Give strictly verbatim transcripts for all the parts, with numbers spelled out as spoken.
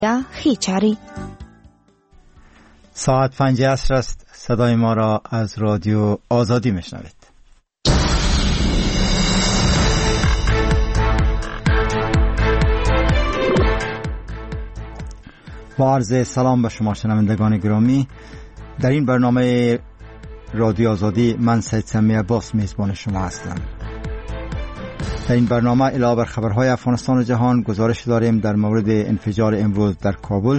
یا خیچاری. ساعت پنج عصر است. صدای ما را از رادیو آزادی میشنوید. با عرض سلام به شما شنوندگان گرامی، در این برنامه رادیو آزادی من سید سمی عباس میزبان شما هستم. در این برنامه علاوه بر خبرهای افغانستان و جهان گزارش داریم در مورد انفجار امروز در کابل،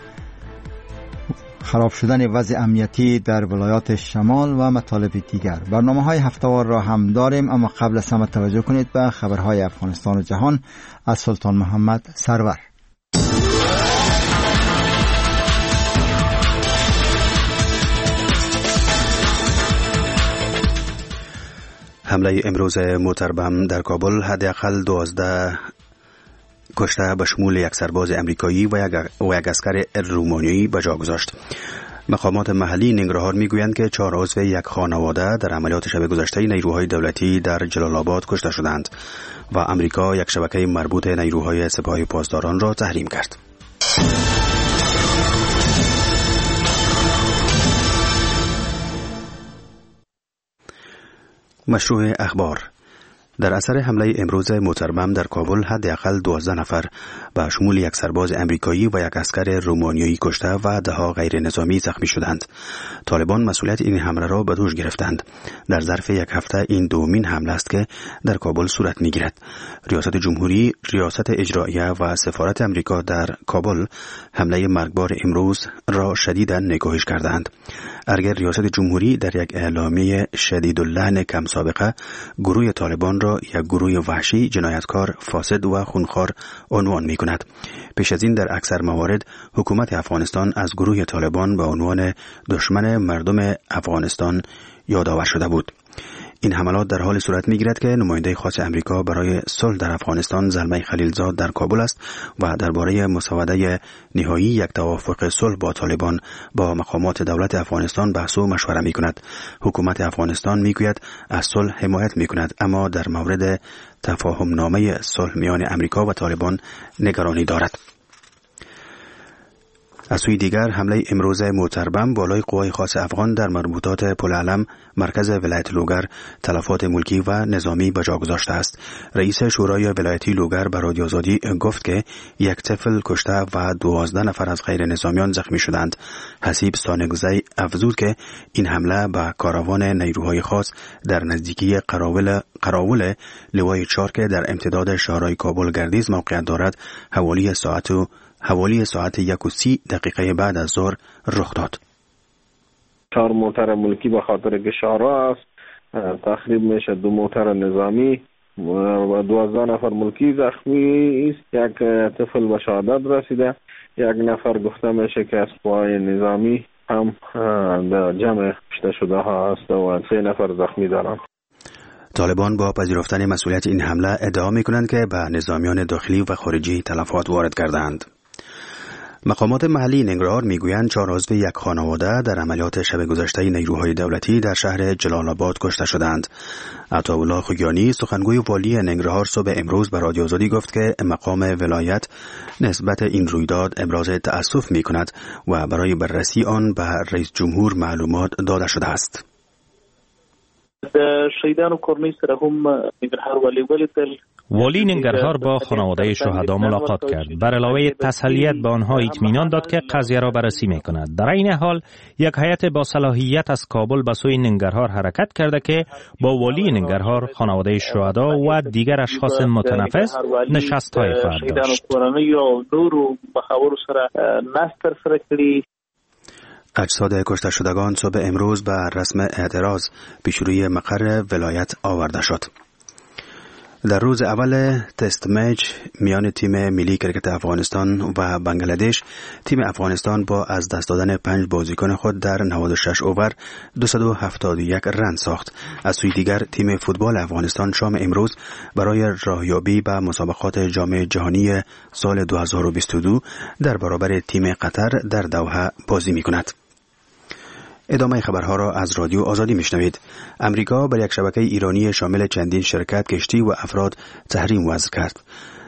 خراب شدن وضع امنیتی در ولایات شمال و مطالب دیگر. برنامه های هفته‌وار را هم داریم، اما قبل از همه توجه کنید به خبرهای افغانستان و جهان از سلطان محمد سرور. حمله امروز محترم در کابل حداقل دوازده کشته به شمول یک سرباز امریکایی و یک و یک اسکر رومانیایی به جا گذاشت. مقامات محلی ننگرهار میگویند که چهار عضو یک خانواده در عملیات شب گذشته نیروهای دولتی در جلال آباد کشته شدند و امریکا یک شبکه مربوط نیروهای سپاه پاسداران را تحریم کرد. مشروع اخبار. در اثر حمله امروز محترم در کابل حداقل دوازده نفر به شمول یک سرباز امریکایی و یک اسکر رومانیایی کشته و دهها غیر نظامی زخمی شدند. طالبان مسئولیت این حمله را به دوش گرفتند. در ظرف یک هفته این دومین حمله است که در کابل صورت می‌گیرد. ریاست جمهوری، ریاست اجراییه و سفارت امریکا در کابل حمله مرگبار امروز را شدیداً نگاهش کردند. اگر ریاست جمهوری در یک اعلامیه شدیداللحن کم سابقه گروه طالبان را یک گروه وحشی، جنایتکار، فاسد و خونخوار عنوان می کند. پیش از این در اکثر موارد حکومت افغانستان از گروه طالبان به عنوان دشمن مردم افغانستان یادآور شده بود. این حملات در حال صورت می‌گیرد که نماینده خاص امریکا برای صلح در افغانستان زلمه خلیلزاد در کابل است و درباره مسوده نهایی یک توافق صلح با طالبان با مقامات دولت افغانستان بحث و مشوره می‌کند. حکومت افغانستان می‌گوید از صلح حمایت می‌کند، اما در مورد تفاهم نامه صلح میان امریکا و طالبان نگرانی دارد. از سوی دیگر حمله امروز محترم بالای قوای خاص افغان در مربوطات پل علم مرکز ولایت لوگر تلفات ملکی و نظامی به جا گذاشته است. رئیس شورای ولایتی لوگر به رادیو آزادی گفت که یک طفل کشته و دوازده نفر از غیر نظامیان زخمی شدند. حسیب سانگزی افزود که این حمله به کاروان نیروهای خاص در نزدیکی قراول قراول لوای چار که در امتداد شهرهای کابل گردیز موقعیت دارد حوالی ساعت و حوالی ساعت یک و سی دقیقه بعد از ظهر رخ داد. چهار موتر ملکی به خاطر گشارا است، تخریب میشه دو موتر نظامی و دوازده نفر ملکی زخمی است. یک طفل به شهادت رسیده، یک نفر گفته میشه که از قوای نظامی هم در جمع کشته شده ها است و سه نفر زخمی دارند. طالبان با پذیرفتن مسئولیت این حمله ادعا می‌کنند که به نظامیان داخلی و خارجی تلفات وارد کردند. مقامات محلی ننگرهار میگویند چهار عضو یک خانواده در عملیات شب گذشته نیروهای دولتی در شهر جلال آباد کشته شدند. عطاالله خوگیانی سخنگوی والی ننگرهار صبح امروز به رادیو آزادی گفت که مقام ولایت نسبت این رویداد ابراز تأسف می‌کند و برای بررسی آن به رئیس جمهور معلومات داده شده است. شهیدان و کورنۍ سره هم ننګرهار والی ولیدل. والی ننگرهار با خانواده شهدا ملاقات کرد. بر علاوه تسلیت به آنها اطمینان داد که قضیه را بررسی می‌کند. در این حال یک هیئت با صلاحیت از کابل به سوی ننگرهار حرکت کرده که با والی ننگرهار، خانواده شهدا و دیگر اشخاص متنفس نشست‌های خواهد داشت. اجساد کشته شدگان صبح امروز به رسم اعتراض پیش روی مقر ولایت آورده شد. در روز اول تست میچ میان تیم ملی کرکت افغانستان و بنگلادش، تیم افغانستان با از دست دادن پنج بازیکن خود در نود و شش اوور دویست و هفتاد و یک رن ساخت. از سوی دیگر تیم فوتبال افغانستان شام امروز برای راهیابی به مسابقات جام جهانی سال دو هزار و بیست و دو در برابر تیم قطر در دوحه بازی می‌کند. ادامه خبرها را از رادیو آزادی میشنوید. امریکا بر یک شبکه ایرانی شامل چندین شرکت، کشتی و افراد تحریم وضع کرد.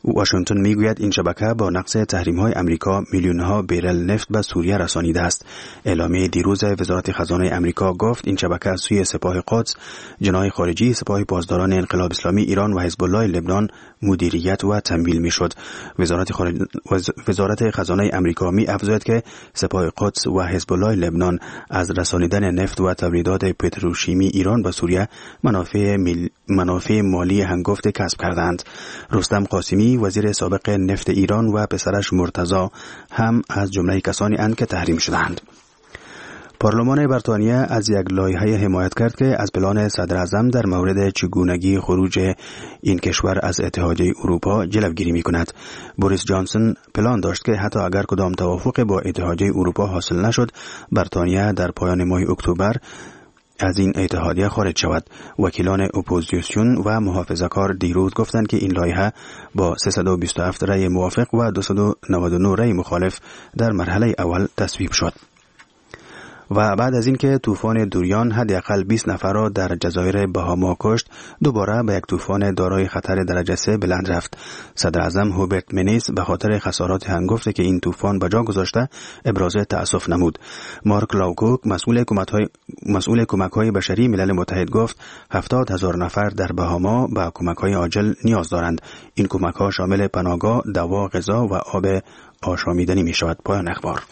واشنگتن میگوید این شبکه با نقض تحریم‌های آمریکا میلیون‌ها بیرل نفت به سوریه رسانیده است. اعلامیه دیروز وزارت خزانه آمریکا گفت این شبکه از سوی سپاه قدس، جناح خارجی، سپاه پاسداران انقلاب اسلامی ایران و حزب الله لبنان مدیریت و تمویل میشد. وزارت خارج... وزارت خزانه آمریکا می افزاید که سپاه قدس و حزب الله لبنان از رسانیدن نفت و تولیدات پتروشیمی ایران به سوریه منافع مل... منافع مالی هنگفت کسب کردند. رستم قاسمی وزیر سابق نفت ایران و پسرش مرتضی هم از جمله کسانی اند که تحریم شدند. پارلمان بریتانیا از یک لایحه حمایت کرد که از پلان صدر اعظم در مورد چگونگی خروج این کشور از اتحادیه اروپا جلوگیری می‌کند. بوریس جانسون پلان داشت که حتی اگر کدام توافق با اتحادیه اروپا حاصل نشد، بریتانیا در پایان ماه اکتبر از این اتحادیه خارج شود. وکیلان اپوزیسیون و محافظه‌کار دیروز گفتند که این لایحه با سیصد و بیست و هفت رأی موافق و دویست و نود و نه رأی مخالف در مرحله اول تصویب شد. و بعد از اینکه طوفان دوریان حداقل بیست نفر را در جزایر بهاما کشت، دوباره به یک طوفان دارای خطر درجه سه بلند رفت. صدر اعظم هوبرت منیس به خاطر خسارات هنگفتی که این طوفان به جا گذاشته ابراز تأسف نمود. مارک لاوکوک مسئول کمک‌های مسئول کمک‌های بشری ملل متحد گفت هفتاد هزار نفر در بهاما به کمک‌های عاجل نیاز دارند. این کمک‌ها شامل پناهگاه، دوا، غذا و آب آشامیدنی می‌شود. پایان اخبار.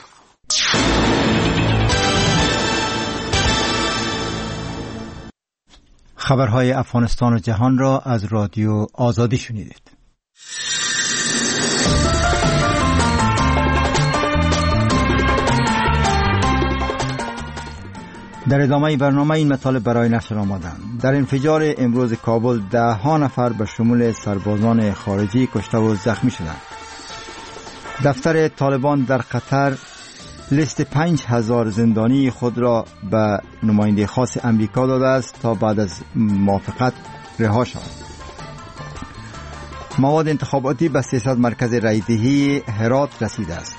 خبرهای افغانستان و جهان را از رادیو آزادی شنیدید. در ادامه برنامه این مطالب برای نشر آمدند. در انفجار امروز کابل ده ها نفر به شمول سربازان خارجی کشته و زخمی شدند. دفتر طالبان در قطر لیست پنج هزار زندانی خود را به نماینده خاص امریکا داده است تا بعد از موافقت رها شود. مواد انتخاباتی به سیصد مرکز رایدهی هرات رسیده است.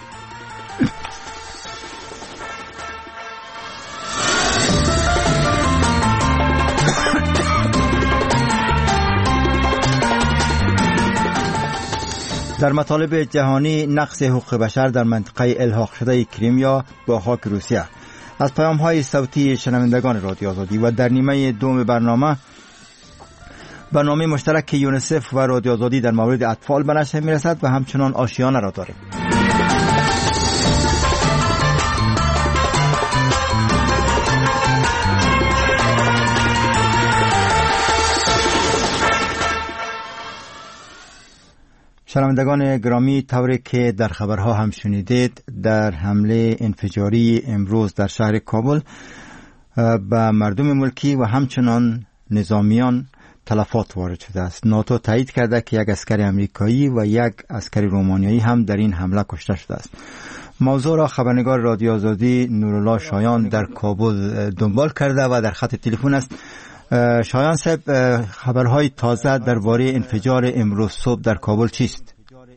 در مطالب جهانی، نقض حقوق بشر در منطقه الحاق شده کریمیا با خاک روسیه. از پیام‌های صوتی شنوندگان رادیو آزادی و در نیمه دوم برنامه برنامه مشترک یونیسف و رادیو آزادی در مورد اطفال به نشر می‌رسد و همچنان آشیانه را داریم. شنوندگان گرامی، طوری که در خبرها هم شنیدید، در حمله انفجاری امروز در شهر کابل به مردم ملکی و همچنان نظامیان تلفات وارد شده است. ناتو تایید کرده که یک عسکر امریکایی و یک عسکر رومانیایی هم در این حمله کشته شده است. موضوع را خبرنگار رادیو آزادی نورالله شایان در کابل دنبال کرده و در خط تلفن است. شایان صاحب، خبرهای تازه درباره انفجار امروز صبح در کابل چیست؟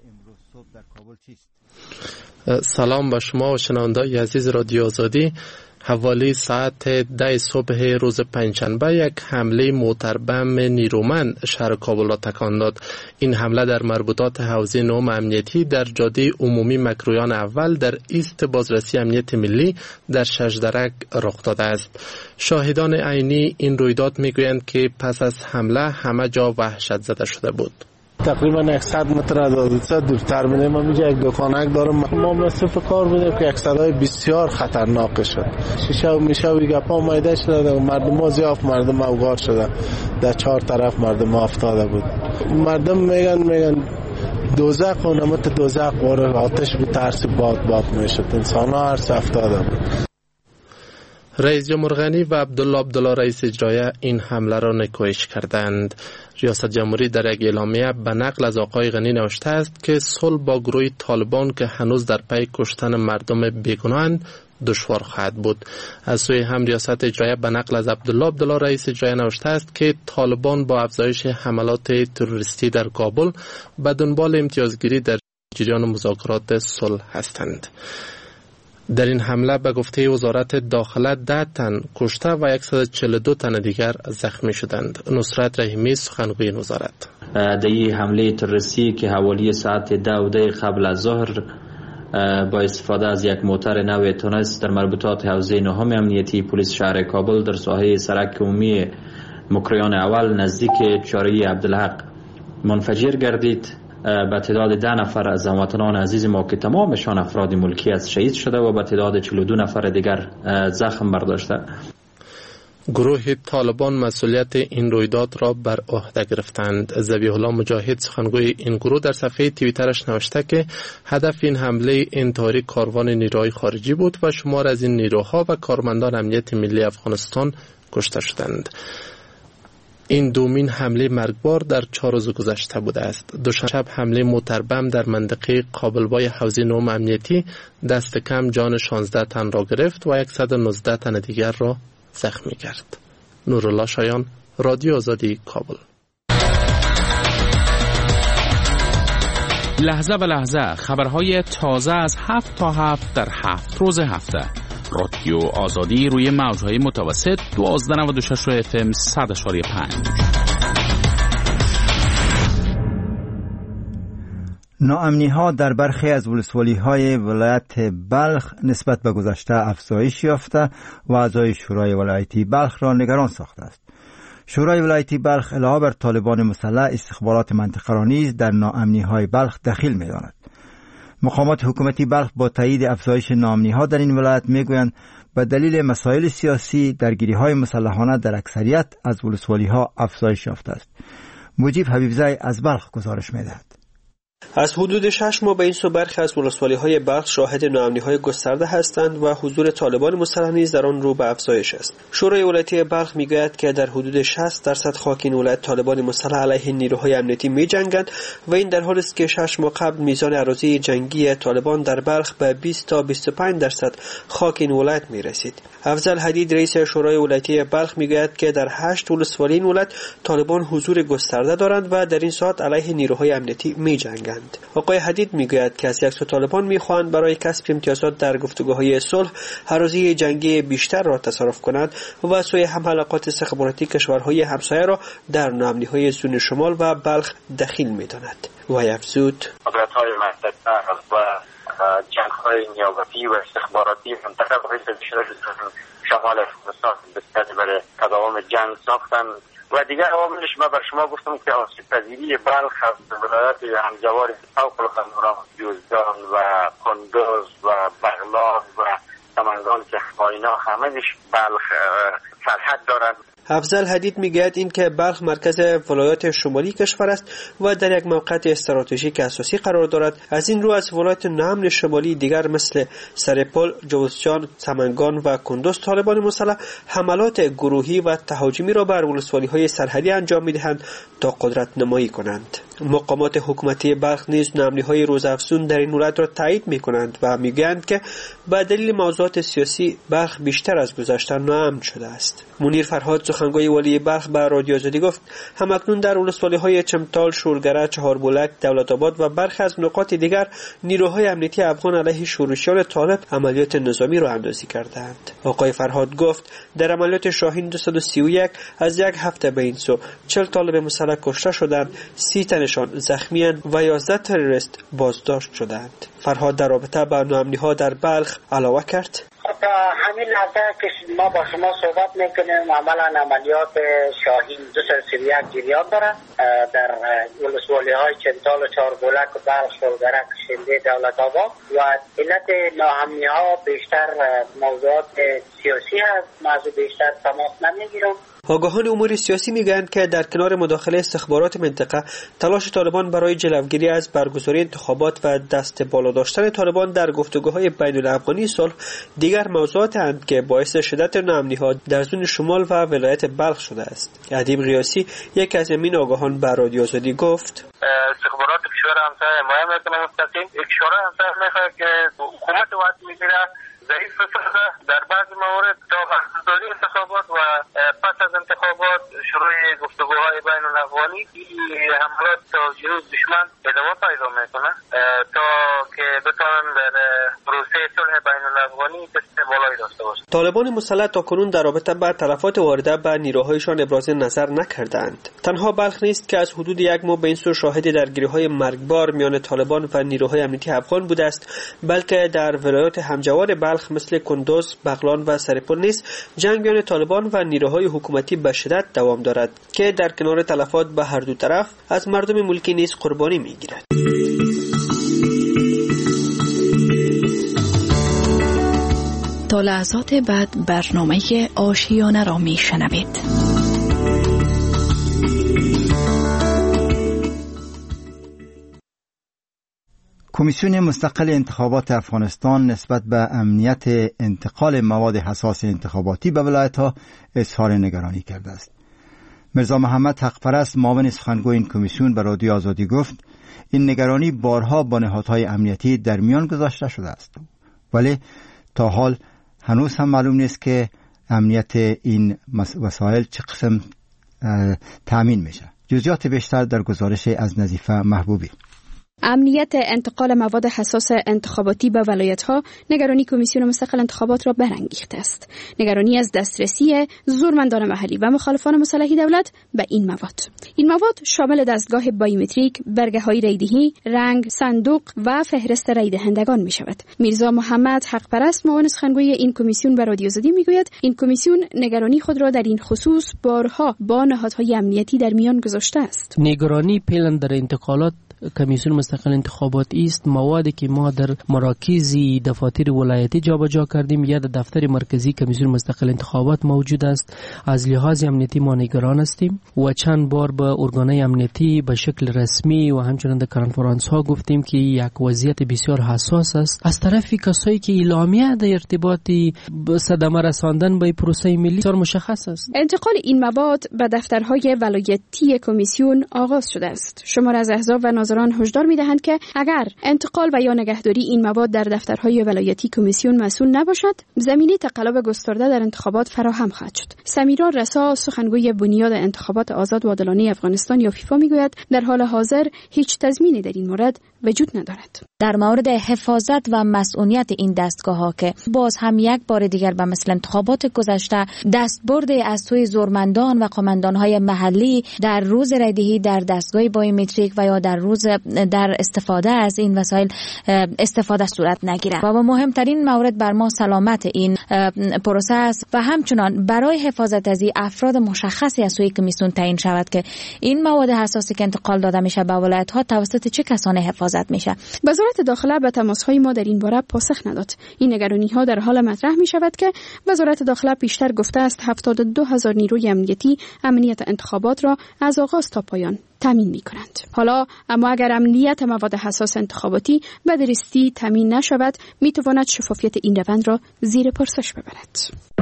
سلام به شما و شنوندگان عزیز رادیو آزادی. حوالی ساعت ده صبح روز پنجشنبه یک حمله موتربم نیرومند شهر کابل را تکان داد. این حمله در مربوطات حوزه نهم امنیتی در جاده عمومی مکرویان اول در ایست بازرسی امنیت ملی در ششدرک رخ داده است. شاهدان عینی این رویداد میگویند که پس از حمله همه جا وحشت زده شده بود. تقریبا صد متر از حادثه دورتر می‌ریم. ما اینجا یک دکانک دارم، ما مصرف کار بودیم که یک صدای بسیار خطرناک شد. شیشه و میشه و گپا مایده شده و مردم ها زیاف مردم اوگار شده. در چهار طرف مردم افتاده بود. مردم میگن میگن دوزخ و نمت دوزخ واره آتش به ترس باد باد میشد. انسان ها هر سه افتاده بود. رئیس جمهور غنی و عبدالله عبدالله رئیس اجرایی این حمله را نکوهش کردند. ریاست جمهوری در یک اعلامیه به نقل از آقای غنی نوشته است که صلح با گروه طالبان که هنوز در پی کشتن مردم بیگناهند دشوار خواهد بود. از سوی هم ریاست اجرایی به نقل از عبدالله عبدالله رئیس اجرایی نوشته است که طالبان با افزایش حملات تروریستی در کابل به دنبال امتیازگیری در جریان مذاکرات صلح هستند. در این حمله به گفته وزارت داخله ده تن کشته و صد و چهل و دو تن دیگر زخمی شدند. نصرت رحیمی سخنگوی وزارت: در این حمله تروریستی که حوالی ساعت ده و دقیقه قبل از ظهر با استفاده از یک موتر نو تونس در مربوطات حوزه نهم امنیتی پلیس شهر کابل در ساحه سرک عمومی مکریان اول نزدیک چاره عبدالحق منفجر گردید. به تعداد ده نفر از هموطنان عزیز ما که تمامشان افراد ملکی است شهید شده و به تعداد چهل و دو نفر دیگر زخم برداشته. گروه طالبان مسئولیت این رویداد را بر عهده گرفتند. ذبیح الله مجاهد سخنگوی این گروه در صفحه توییترش نوشته که هدف این حمله انتحاری کاروان نیروهای خارجی بود و شمار از این نیروها و کارمندان امنیت ملی افغانستان کشته شدند. این دومین حمله مرگبار در چهار روز گذشته بوده است. دوشنبه حمله موتربم در منطقه قابلبای حوزه نهم امنیتی دست کم جان شانزده تن را گرفت و صد و نوزده تن دیگر را زخمی کرد. نورالله شایان، رادیو آزادی، کابل. لحظه به لحظه خبرهای تازه از هفت تا هفت در هفت روز هفته. رادیو آزادی روی موجهای متوسط دوازده نود و شش اف ام صد و پنج. ناامنی ها در برخی از ولسوالی های ولایت بلخ نسبت به گذشته افزایش یافته و اعضای شورای ولایتی بلخ را نگران ساخته است. شورای ولایتی بلخ علاوه بر طالبان مسلح استخبارات منطقه را نیز در ناامنی های بلخ دخیل می داند. مقامات حکومتی بلخ با تایید افزایش ناامنی ها در این ولایت می گویند به دلیل مسائل سیاسی درگیری های مسلحانه در اکثریت از ولسوالی ها افزایش یافته است. مجیب حبیبزای از بلخ گزارش می دهد. از حدود شش ماه به این سو برخی از ولسوالی‌های بلخ شاهد ناامنی‌های گسترده هستند و حضور طالبان مسلح نیز در آن رو به افزایش است. شورای ولایتی بلخ می‌گوید که در حدود شصت درصد خاک این ولایت طالبان مسلح علیه نیروهای امنیتی می‌جنگند و این در حالی است که شش ماه قبل میزان اراضی جنگی طالبان در بلخ به بیست تا بیست و پنج درصد خاک این ولایت می‌رسید. افضل حدید رئیس شورای ولایتی بلخ می‌گوید که در هشت ولسوالی این ولایت طالبان حضور گسترده دارند و در این ساعت علیه نیروهای امنیتی می‌جنگند. آقای حدید میگوید که از یک سو طالبان میخواهند برای کسب امتیازات در گفتگوهای صلح اراضی جنگی بیشتر را تصرف کنند و سوی هم حلقات استخباراتی کشورهای همسایه را در ناامنی‌های زون شمال و بلخ دخیل میداند. و افزود قدرت‌های منطقه و جنگ‌های نیابتی و استخباراتی منطقه باعث شده شمال افغانستان بسیار برای تداوم جنگ ساختند و دیگر عواملش من بر شما گفتم که آسیب پذیری بلخ از ولایت همجوار فوق القدر جوزجان و کندوز و بغلان و سمنگان که با اینا همه‌اش بلخ سرحد دارند. افضل حدید میگوید این که بلخ مرکز ولایات شمالی کشور است و در یک موقعیت استراتژیک اساسی قرار دارد. از این رو از ولایات نهم شمالی دیگر مثل سرپل، جوزجان، سمنگان و کندوز طالبان مسلح حملات گروهی و تهاجمی را بر ولسوالی‌های سرحدی انجام میدهند تا قدرت نمایی کنند. مقامات حکومتی بلخ نیز ناامنی‌های روزافزون در این ولایت را تایید می‌کنند و می‌گویند که به دلیل موضوعات سیاسی بلخ بیشتر از گذشته ناامن شده است. منیر فرهاد سخنگوی والی بلخ به رادیو آزادی گفت همکنون در ولسوالی‌های چمتال، شورگره، چهاربولک، دولت‌آباد و برخی از نقاط دیگر نیروهای امنیتی افغان علیه شورشیان طالب عملیات نظامی را اندازی کردند. آقای فرهاد گفت در عملیات شاهین دویست و سی و یک از یک هفته به این سو چهل طالب مسلح کشته شدند، سی تنشان زخمی‌اند و یازده تروریست بازداشت شدند. فرهاد در رابطه با ناامنی‌ها در بلخ علاوه کرد: تا همین لحظه که ما با شما صحبت میکنیم عملا عملیات شاهین دویست و سی و یک جریان دارد در ولسوالی‌های چمتال و چهاربولک و بلخ، شلگرک، شنده، دولت‌آباد و علت ناامنی‌ها بیشتر موضوعات سیاسی هست. موضوع بیشتر تماس نمیگیرم. آگاهان امور سیاسی میگویند که در کنار مداخله استخبارات منطقه، تلاش طالبان برای جلوگیری از برگزاری انتخابات و دست بالا داشتن طالبان در گفتگوهای بین الافغانی صلح دیگر موضوعات اند که باعث شدت ناامنی‌ها در زون شمال و ولایت بلخ شده است. ادیب قیاسی یک از این آگاهان به رادیو آزادی گفت: استخبارات کشور همسایه حمایت میکنه مستقیم. کشور همسایه میخواد که حکومت وقت میگیره ضعیف بسازه در بعض موارد تا برگزاری انتخابات و پس از انتخابات شروع گفتگوهای بین الافغانی این حملات تا جنوب دشمن ادامه پیدا میکنه تا که بتوانند در پروسه صلح بین الافغانی دست بالایی داشته باشند. طالبان مسلح تاکنون در رابطه با تلفات وارده به نیروهایشان ابراز نظر نکردند. تنها بلخ نیست که از حدود یک ماه به این سو شاهد درگیری‌های مرگبار میان طالبان و نیروهای امنیتی افغان بوده است، بلکه در ولایات همجوار بلخ مثل کندوز، بغلان و سرپل نیز جنگ میان طالبان و نیروهای حکومتی به شدت دوام دارد که در کنار تلفات به هر دو طرف از مردم ملکی نیز قربانی میگیرد. تا لحظات بعد برنامه آشیانه را میشنوید. کمیسیون مستقل انتخابات افغانستان نسبت به امنیت انتقال مواد حساس انتخاباتی به ولایت‌ها اظهار نگرانی کرده است. مرزا محمد حقپرست معاون سخنگوی این کمیسیون به رادیو آزادی گفت این نگرانی بارها با نهادهای امنیتی در میان گذاشته شده است، ولی تا حال هنوز هم معلوم نیست که امنیت این وسایل چه قسم تأمین میشه. جزئیات بیشتر در گزارش از نظیفه محبوبی. امنیت انتقال مواد حساس انتخاباتی به ولایت‌ها نگرانی کمیسیون مستقل انتخابات را برانگیخته است. نگرانی از دسترسی زورمندان محلی و مخالفان مسلح دولت به این مواد. این مواد شامل دستگاه بایومتریک، برگه‌های رایدهی، رنگ، صندوق و فهرست رای دهندگان می‌شود. میرزا محمد حقپرست معاون سخنگوی این کمیسیون به رادیو آزادی میگوید این کمیسیون نگرانی خود را در این خصوص بارها با نهادهای امنیتی در میان گذاشته است. نگرانی پیلن در انتقالات کمیسیون مستقل انتخاباتی است موادی که ما در مراکز دفاتر ولایتی جابجا کردیم یا در دفتر مرکزی کمیسیون مستقل انتخابات موجود است. از لحاظ امنیتی ما نگران هستیم و چند بار به ارگانهای امنیتی به شکل رسمی و همچنین در کنفرانس ها گفتیم که یک وضعیت بسیار حساس است از طرف کسایی که اعلامیه در ارتباط صدمه رساندن به پروسه ملی بسیار مشخص است. انتقال این مواد به دفترهای ولایتی کمیسیون آغاز شده است. شمار از احزاب و ناظران هشدار می‌دهند که اگر انتقال و یا نگهداری این مواد در دفترهای ولایتی کمیسیون مسئول نباشد، زمینه تقلب گسترده در انتخابات فراهم خواهد شد. سمیرا رسا سخنگوی بنیاد انتخابات آزاد و عادلانه افغانستان یا فیفا میگوید در حال حاضر هیچ تضمینی در این مورد وجود ندارد. در مورد حفاظت و مسئولیت این دستگاه‌ها که باز هم یک بار دیگر به مثل انتخابات گذشته دستبرد از سوی زورمندان و قماندان‌های محلی در روز رایدهی در دستگاه بایومتریک و یا در روز در استفاده از این وسایل استفاده صورت نگیره و با مهمترین مورد بر ما سلامت این پروسه است و همچنان برای حفاظت از این افراد مشخصی از سوی کمیسیون تعیین شود که این مواد حساسی که انتقال داده میشه به ولایت‌ها توسط چه کسانی حفاظت میشه. وزارت داخله به تماس‌های ما در این باره پاسخ نداد. این نگرانی‌ها در حال مطرح می‌شود که وزارت داخله پیشتر گفته است هفتاد و دو هزار نیروی امنیتی امنیت انتخابات را از آغاز تا پایان تامین می‌کنند. حالا اما اگر امنیت مواد حساس انتخاباتی به درستی تامین نشود، می‌تواند شفافیت این روند را زیر پرسش ببرد.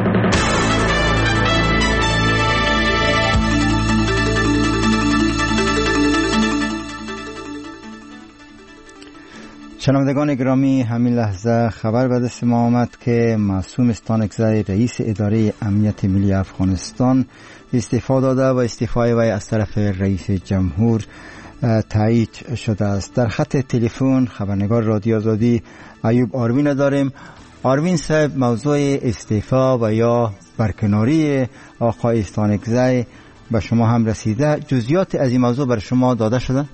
شنوندگان گرامی، همین لحظه خبر به دست ما آمد که معصوم استانکزی رئیس اداره امنیت ملی افغانستان استعفا داده و استعفای وی از طرف رئیس جمهور تایید شده است. در خط تلفن خبرنگار رادیو آزادی ایوب آروین داریم. آروین صاحب، موضوع استعفا و یا برکناری آقای استانکزی به شما هم رسیده، جزئیات از این موضوع بر شما داده شده؟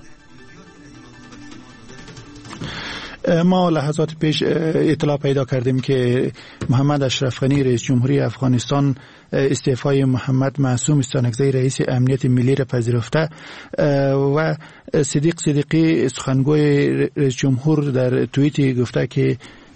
ما لحظات پیش اطلاع پیدا کردیم که محمد اشرف غنی رئیس جمهوری افغانستان استعفای محمد معصوم استانکزی رئیس امنیت ملی را پذیرفته و صدیق صدیقی سخنگوی رئیس جمهور در توییتی گفته که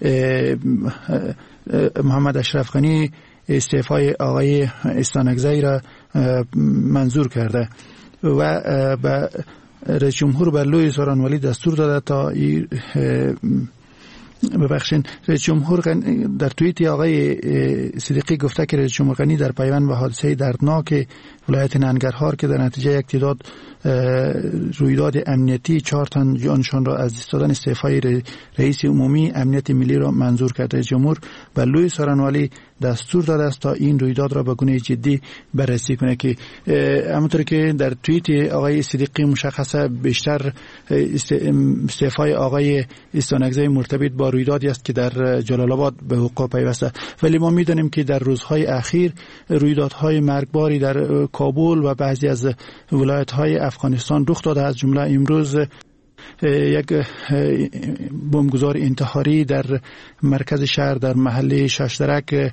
محمد اشرف غنی استعفای آقای استانکزی را منظور کرده و به رئیس جمهور بر لوی سارانوالی دستور داده تا ببخشین رئیس جمهور در توییت آقای صدیقی گفته که رئیس جمهور غنی در پیوند به حادثه دردناک ولایت ننگرهار که در نتیجه یک تعداد رویداد امنیتی چهار تن جانشان را از دست دادن استعفای رئیس عمومی امنیت ملی را منظور کرد. رئیس جمهور به لوی سارنوالی دستور داده است تا این رویداد را به گونه جدی بررسی کنه که همونطور که در توییت آقای صدیقی مشخصه بیشتر استعفای آقای استانکزی مرتبط با رویدادی است که در جلال آباد به وقوع پیوسته، ولی ما میدانیم که در روزهای اخیر رویدادهای مرگباری در کابل و بعضی از ولایت‌های افغانستان رخ داده، از جمله امروز یک بمبگذار انتحاری در مرکز شهر در محله ششترک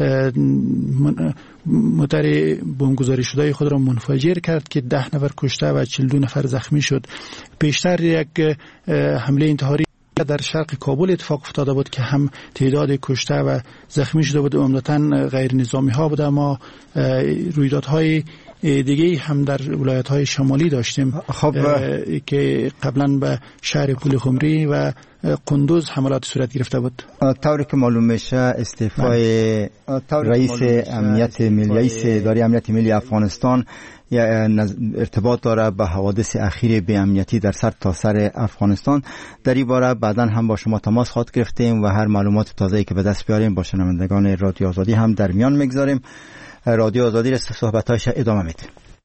موتر بمبگذاری شده خود را منفجر کرد که ده نفر کشته و چهل و دو نفر زخمی شد. پیشتر یک حمله انتحاری در شرق کابل اتفاق افتاده بود که هم تعداد کشته و زخمی شده بود، عمدتاً غیر نظامی ها بود. اما رویدادهای دیگه هم در ولایت‌های شمالی داشتیم خب که قبلا به شهر پول خمری و قندوز حملات صورت گرفته بود. طوری که معلوم میشه استعفای رئیس امنیت ملی رئیس اداره امنیت ملی افغانستان ارتباط داره به حوادث اخیر بی امنیتی در سر تا سر افغانستان. در این باره بعداً هم با شما تماس خواهد گرفتیم و هر معلومات تازه‌ای که به دست بیاریم با شنوندگان رادیو آزادی هم در میان میگذاریم. رادیو آزادی را صحبت‌هایش ادامه میده.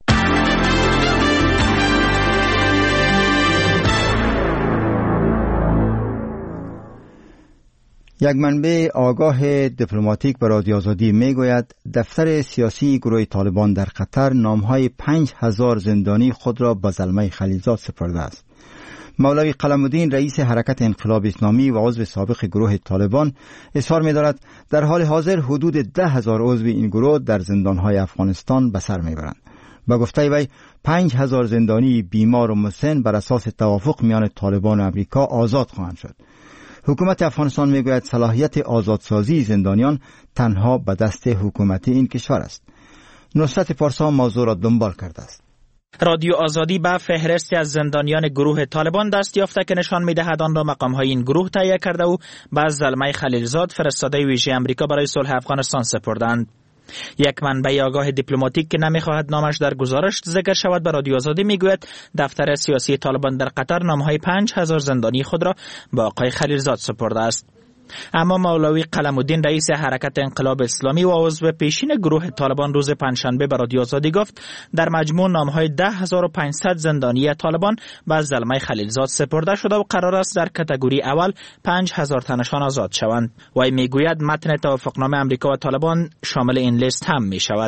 یک منبع آگاه دیپلماتیک به رادیو آزادی میگوید دفتر سیاسی گروه طالبان در قطر نامهای پنج هزار زندانی خود را به زلمه خلیلزاد سپرده است. مولوی قلم‌الدین رئیس حرکت انقلاب اسلامی و عضو سابق گروه طالبان اظهار می‌دارد در حال حاضر حدود ده هزار عضو این گروه در زندان‌های افغانستان به سر می‌برند. با گفته وی پنج هزار زندانی بیمار و مسن بر اساس توافق میان طالبان و امریکا آزاد خواهند شد. حکومت افغانستان میگوید صلاحیت آزادسازی زندانیان تنها به دست حکومت این کشور است. نصرت پارسا موضوع را دنبال کرده است. رادیو آزادی به فهرستی از زندانیان گروه طالبان دست یافته که نشان می‌دهد آن را مقام‌های این گروه تهیه کرده و به زلمه خلیلزاد فرستاده ویژه امریکا برای صلح افغانستان سپردند. یک منبع آگاه دیپلماتیک که نمی‌خواهد نامش در گزارش ذکر شود به رادیو آزادی میگوید دفتر سیاسی طالبان در قطر نام‌های پنج هزار زندانی خود را به آقای خلیلزاد سپرده است. اما مولوی قلم‌الدین رئیس حرکت انقلاب اسلامی و عضو پیشین گروه طالبان روز پنجشنبه به رادیو آزادی گفت در مجموع نام‌های ده هزار و پانصد زندانی طالبان به زلمه خلیلزاد سپرده شده و قرار است در کاتگوری اول پنج هزار تنشان آزاد شوند. وی میگوید متن توافقنامه امریکا و طالبان شامل این لیست هم می‌شود.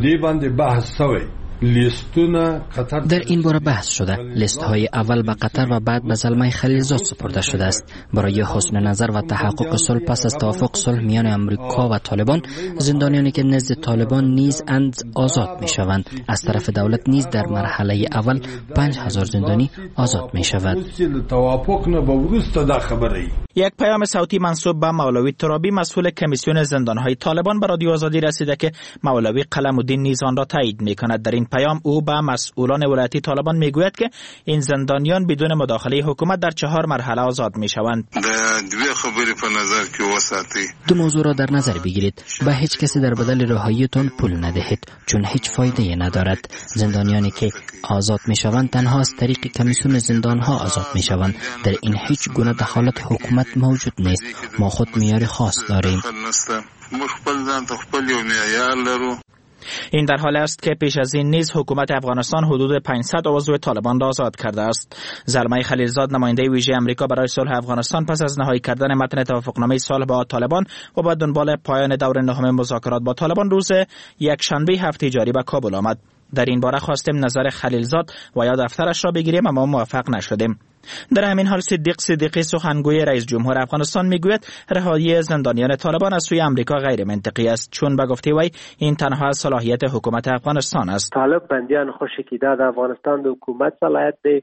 در این باره بحث شده. لیست های اول به قطر و بعد به زلمه خلیلزاد سپرده شده است. برای حسن نظر و تحقق صلح پس از توافق صلح میان امریکا و طالبان زندانیانی که نزد طالبان نیز اند آزاد می شوند. از طرف دولت نیز در مرحله اول پنج هزار زندانی آزاد می شود. یک پیام صوتی منسوب به مولوی ترابی مسئول کمیسیون زندانهای طالبان به رادیو آزادی رسیده که مولوی قلم‌الدین نیز آن را تایید می‌کند. در این پیام او به مسئولان ولایتی طالبان میگوید که این زندانیان بدون مداخله حکومت در چهار مرحله آزاد میشوند. دو موضوع را در نظر بگیرید. به هیچ کسی در بدل رهاییتان پول ندهید چون هیچ فایده ندارد. زندانیانی که آزاد میشوند تنها از طریق کمیسیون زندانها آزاد میشوند. در این هیچ گونه دخالت حکومت موجود نیست. ما خود معیار خاص داریم. این در حال است که پیش از این نیز حکومت افغانستان حدود پانصد عضو طالبان را آزاد کرده است. زلمه خلیلزاد نماینده ویژه امریکا برای صلح افغانستان پس از نهایی کردن متن توافقنامه صلح با طالبان و با دنبال پایان دور نهم مذاکرات با طالبان روز یک شنبه هفته جاری به کابل آمد. در این باره خواستیم نظر خلیلزاد و یا دفترش را بگیریم اما موفق نشدیم. در همین حال صدیق صدیقی سخنگوی رئیس جمهور افغانستان میگوید رهایی زندانیان طالبان از سوی امریکا غیر منطقی است چون به گفته وی این تنها از صلاحیت حکومت افغانستان است. طالب بندیان خوشی که داد افغانستان د حکومت صلاحیت دی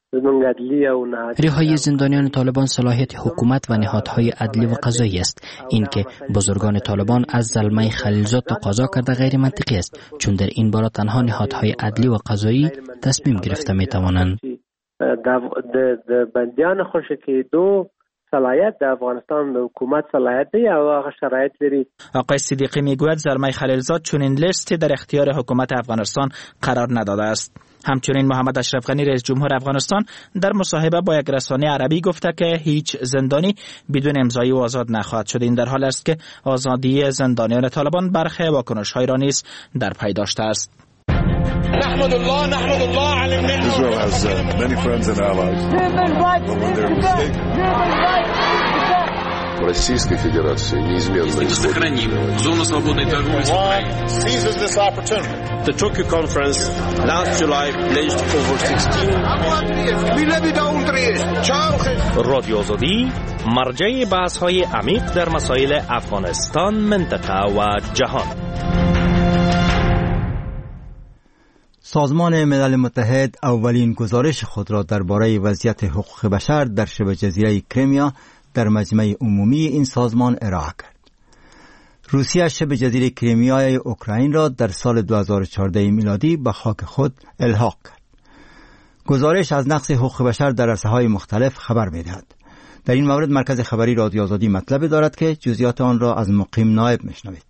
رهایی زندانیان طالبان صلاحیت حکومت و نهادهای عدلی و قضایی است. این که بزرگان طالبان از زلمه خلیلزاد تقاضا کرده غیر منطقی است چون در این باره تنها نهادهای عدلی و قضایی تصمیم گرفته می توانند. د بندیان خوشی که دو صلاحیت د افغانستان د حکومت صلاحیت دی او هغه شرایط لري. آقای صدیقی میگوید زلمه خلیلزاد چنین لیستی در اختیار حکومت افغانستان قرار نداده است. همچنین محمد اشرف غنی رئیس جمهور افغانستان در مصاحبه با یک رسانه عربی گفته که هیچ زندانی بدون امضای او آزاد نخواهد شد. این در حال است که آزادی زندانیان طالبان برخی واکنش‌های را نیز در پی داشته است. نحمد الله نحمد الله على النعمة. Israel has uh, many friends and allies. But when they're mistaken. Российской Федерации неизменно сохраним зону свободной торговли с Украиной. Seizes this opportunity. The Tokyo conference last July pledged over sixteen. رادیو آزادی مرجع بحث‌های عمیق در مسائل افغانستان، منطقه و جهان. سازمان ملل متحد اولین گزارش خود را درباره وضعیت حقوق بشر در شبه جزیره کریمیا در مجمع عمومی این سازمان ارائه کرد. روسیه شبه جزیره کریمیای اوکراین را در سال دو هزار و چهارده میلادی به خاک خود الحاق کرد. گزارش از نقض حقوق بشر در عرصه‌های مختلف خبر می‌دهد. در این مورد مرکز خبری رادیو آزادی مطلب دارد که جزئیات آن را از مقیم نایب میشنوید.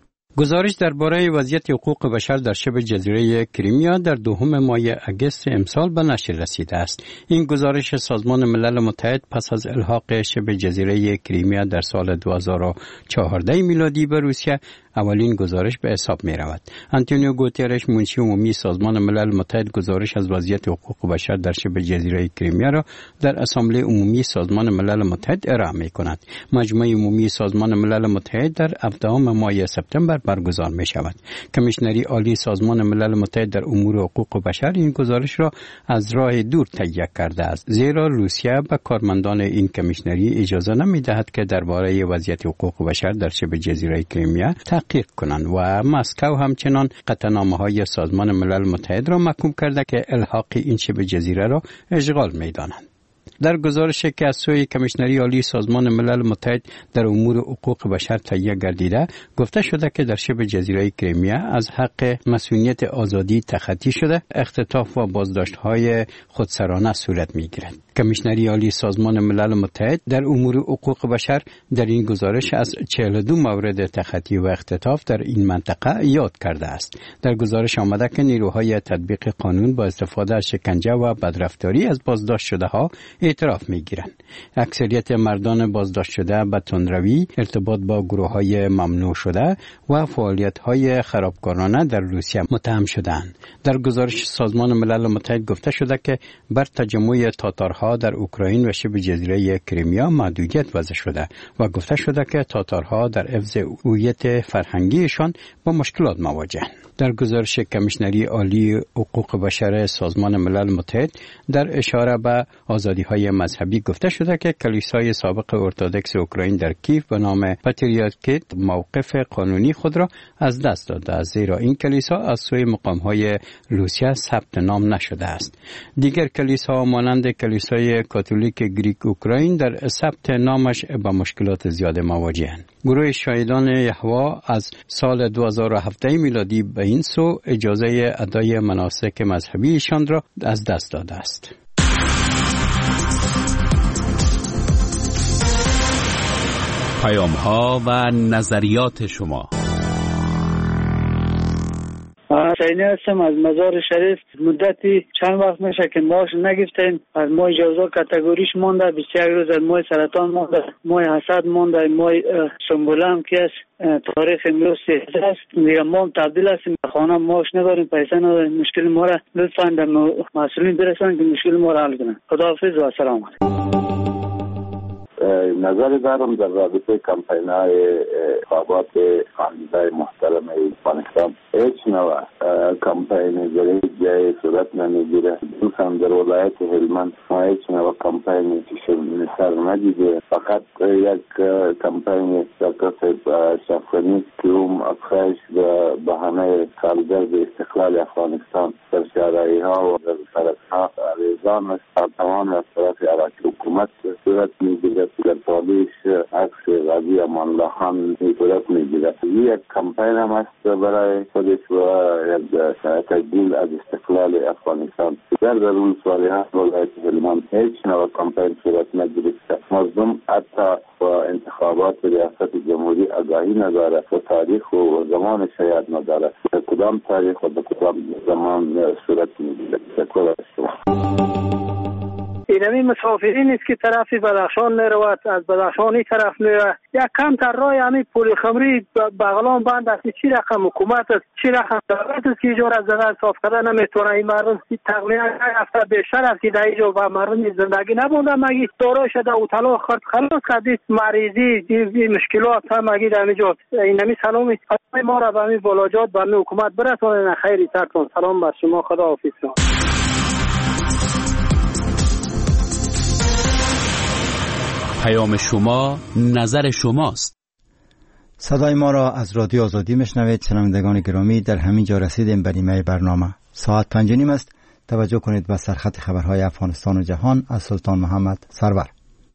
گزارش درباره وضعیت حقوق بشر در شبه جزیره کریمیا در دوم ماه اگست امسال به نشر رسیده است. این گزارش سازمان ملل متحد پس از الحاق شبه جزیره کریمیا در سال دو هزار و چهارده میلادی به روسیه اولین گزارش به حساب می رود. آنتونیو گوترش منشی عمومی سازمان ملل متحد گزارش از وضعیت حقوق بشر در شبه جزیره کریمیا را در اسامبله عمومی سازمان ملل متحد ارائه می کند. مجمع عمومی سازمان ملل متحد در هفدهم ماه سپتامبر برگزار می شود. کمیشنری عالی سازمان ملل متحد در امور حقوق بشر این گزارش را از راه دور تهیه کرده است، زیرا روسیه به کارمندان این کمیشنری اجازه نمی دهد که درباره وضعیت حقوق بشر در شبه جزیره کریمیا تحقیق کنند و مسکو همچنان قطعنامه‌های سازمان ملل متحد را محکوم کرده که الحاق این شبه جزیره را اشغال می دانند. در گزارشی که از سوی کمیشنری عالی سازمان ملل متحد در امور حقوق بشر تهیه گردیده گفته شده که در شبه جزیره کریمیا از حق مسئولیت آزادی تخطی شده، اختطاف و بازداشت‌های خودسرانه صورت می‌گیرد. کمیشنری عالی سازمان ملل متحد در امور حقوق بشر در این گزارش از چهل و دو مورد تخطی و اختطاف در این منطقه یاد کرده است. در گزارش آمده که نیروهای تطبیق قانون با استفاده از شکنجه و بدرفتاری از بازداشت شده ها اعتراف می‌گیرند. اکثریت مردان بازداشت شده به تندروی، ارتباط با گروه‌های ممنوع شده و فعالیت‌های خرابکارانه در روسیه متهم شدند. در گزارش سازمان ملل متحد گفته شده که بر تجمع تاتارها در اوکراین و شبه جزیره کریمیا محدودیت وضع شده و گفته شده که تاتارها در حفظ هویت فرهنگیشان با مشکلات مواجهند. در گزارش کمیشنری عالی حقوق بشر سازمان ملل متحد در اشاره به آزادی‌های مذهبی گفته شده که کلیسای سابق ارتدوکس اوکراین در کیف به نام پاتریارکیت موقف قانونی خود را از دست داده است، زیرا این کلیسا از سوی مقام‌های روسیه ثبت نام نشده است. دیگر کلیساها مانند کلیسای کاتولیک گریک اوکراین در ثبت نامش با مشکلات زیاد مواجه‌اند. گروه شاهدان یهوه از سال دو هزار و هفده میلادی به این سو اجازه ادای مناسک مذهبیشان را از دست داده است. پیام ها و نظریات شما. حسینی هستم از مزار شریف. مدتی چند وقت میشه که ماش نگفتیم. از ماه جوزا کاتگوریش مونده، بیست و یک روز از ماه سرطان مونده، ماه حسد مونده، ماه سنبوله هم که است. تاریخ امروز سیزده است. دیگه ما هم تبدیل هستیم، خانه ماش نداریم، پیسه نداریم. مشکل ما را لطفاً به مسئولین برسانید که مشکل ما را حل کنند. خداحافظ و سلام علیکم. نظر دارم در رابطه کمپین‌های انتخابات خانواده محترم افغانستان هیچ نوع کمپین در هیچ جای صورت نمیگیره. دوستان در ولایت هلمند ما هیچ نوع کمپینی که سر ندیده، فقط یک کمپین شرکت شفقانی که اون افخش به بهانه سالگرد استقلال افغانستان در شهرهایی ها و در سرک ها ریزان است تمام از طرف عراقی حکومت صورت میگیرد در تالیش عکس غازی امان الله خان صورت میگیره. یک کمپین هم است برای خودش و یک تجدید از استقلال افغانستان. در در اون صالحات ولایت هلمند هیچ نوع کمپین صورت نگرفته. مردم حتی با انتخابات ریاست جمهوری آگاهی نداره و تاریخ و زمان شاید نداره. کدام تاریخ و کدام زمان صورت میگیره. شکر از شما. اینمی مسافرین است که طرف بدخشان میرود، از بدخشانی طرف میرود. یک کم تر رای همی پول خمری بغلان بند است. چی رقم حکومت است، چی رقم دولت است که اینجا را زدن صاف کردن نمیتونه. این مردم تقریبا یک هفته بیشتر است که در اینجا و مردم زندگی نبوده. مگی دارای شده و طلا خرد خلاص کردید مریضی دی مشکلات هم مگی در اینجا. اینمی سلامی ما را به همین بلاجات به همین حکومت برسونن. خیری تکون سلام بر شما. خدا حافظ. پیام شما نظر شماست. صدای ما را از رادیو آزادی میشنوید. شنوندگان گرامی، در همین جا رسیدیم به نیمه برنامه. ساعت پنج نیم است. توجه کنید به سرخط خبرهای افغانستان و جهان از سلطان محمد سرور.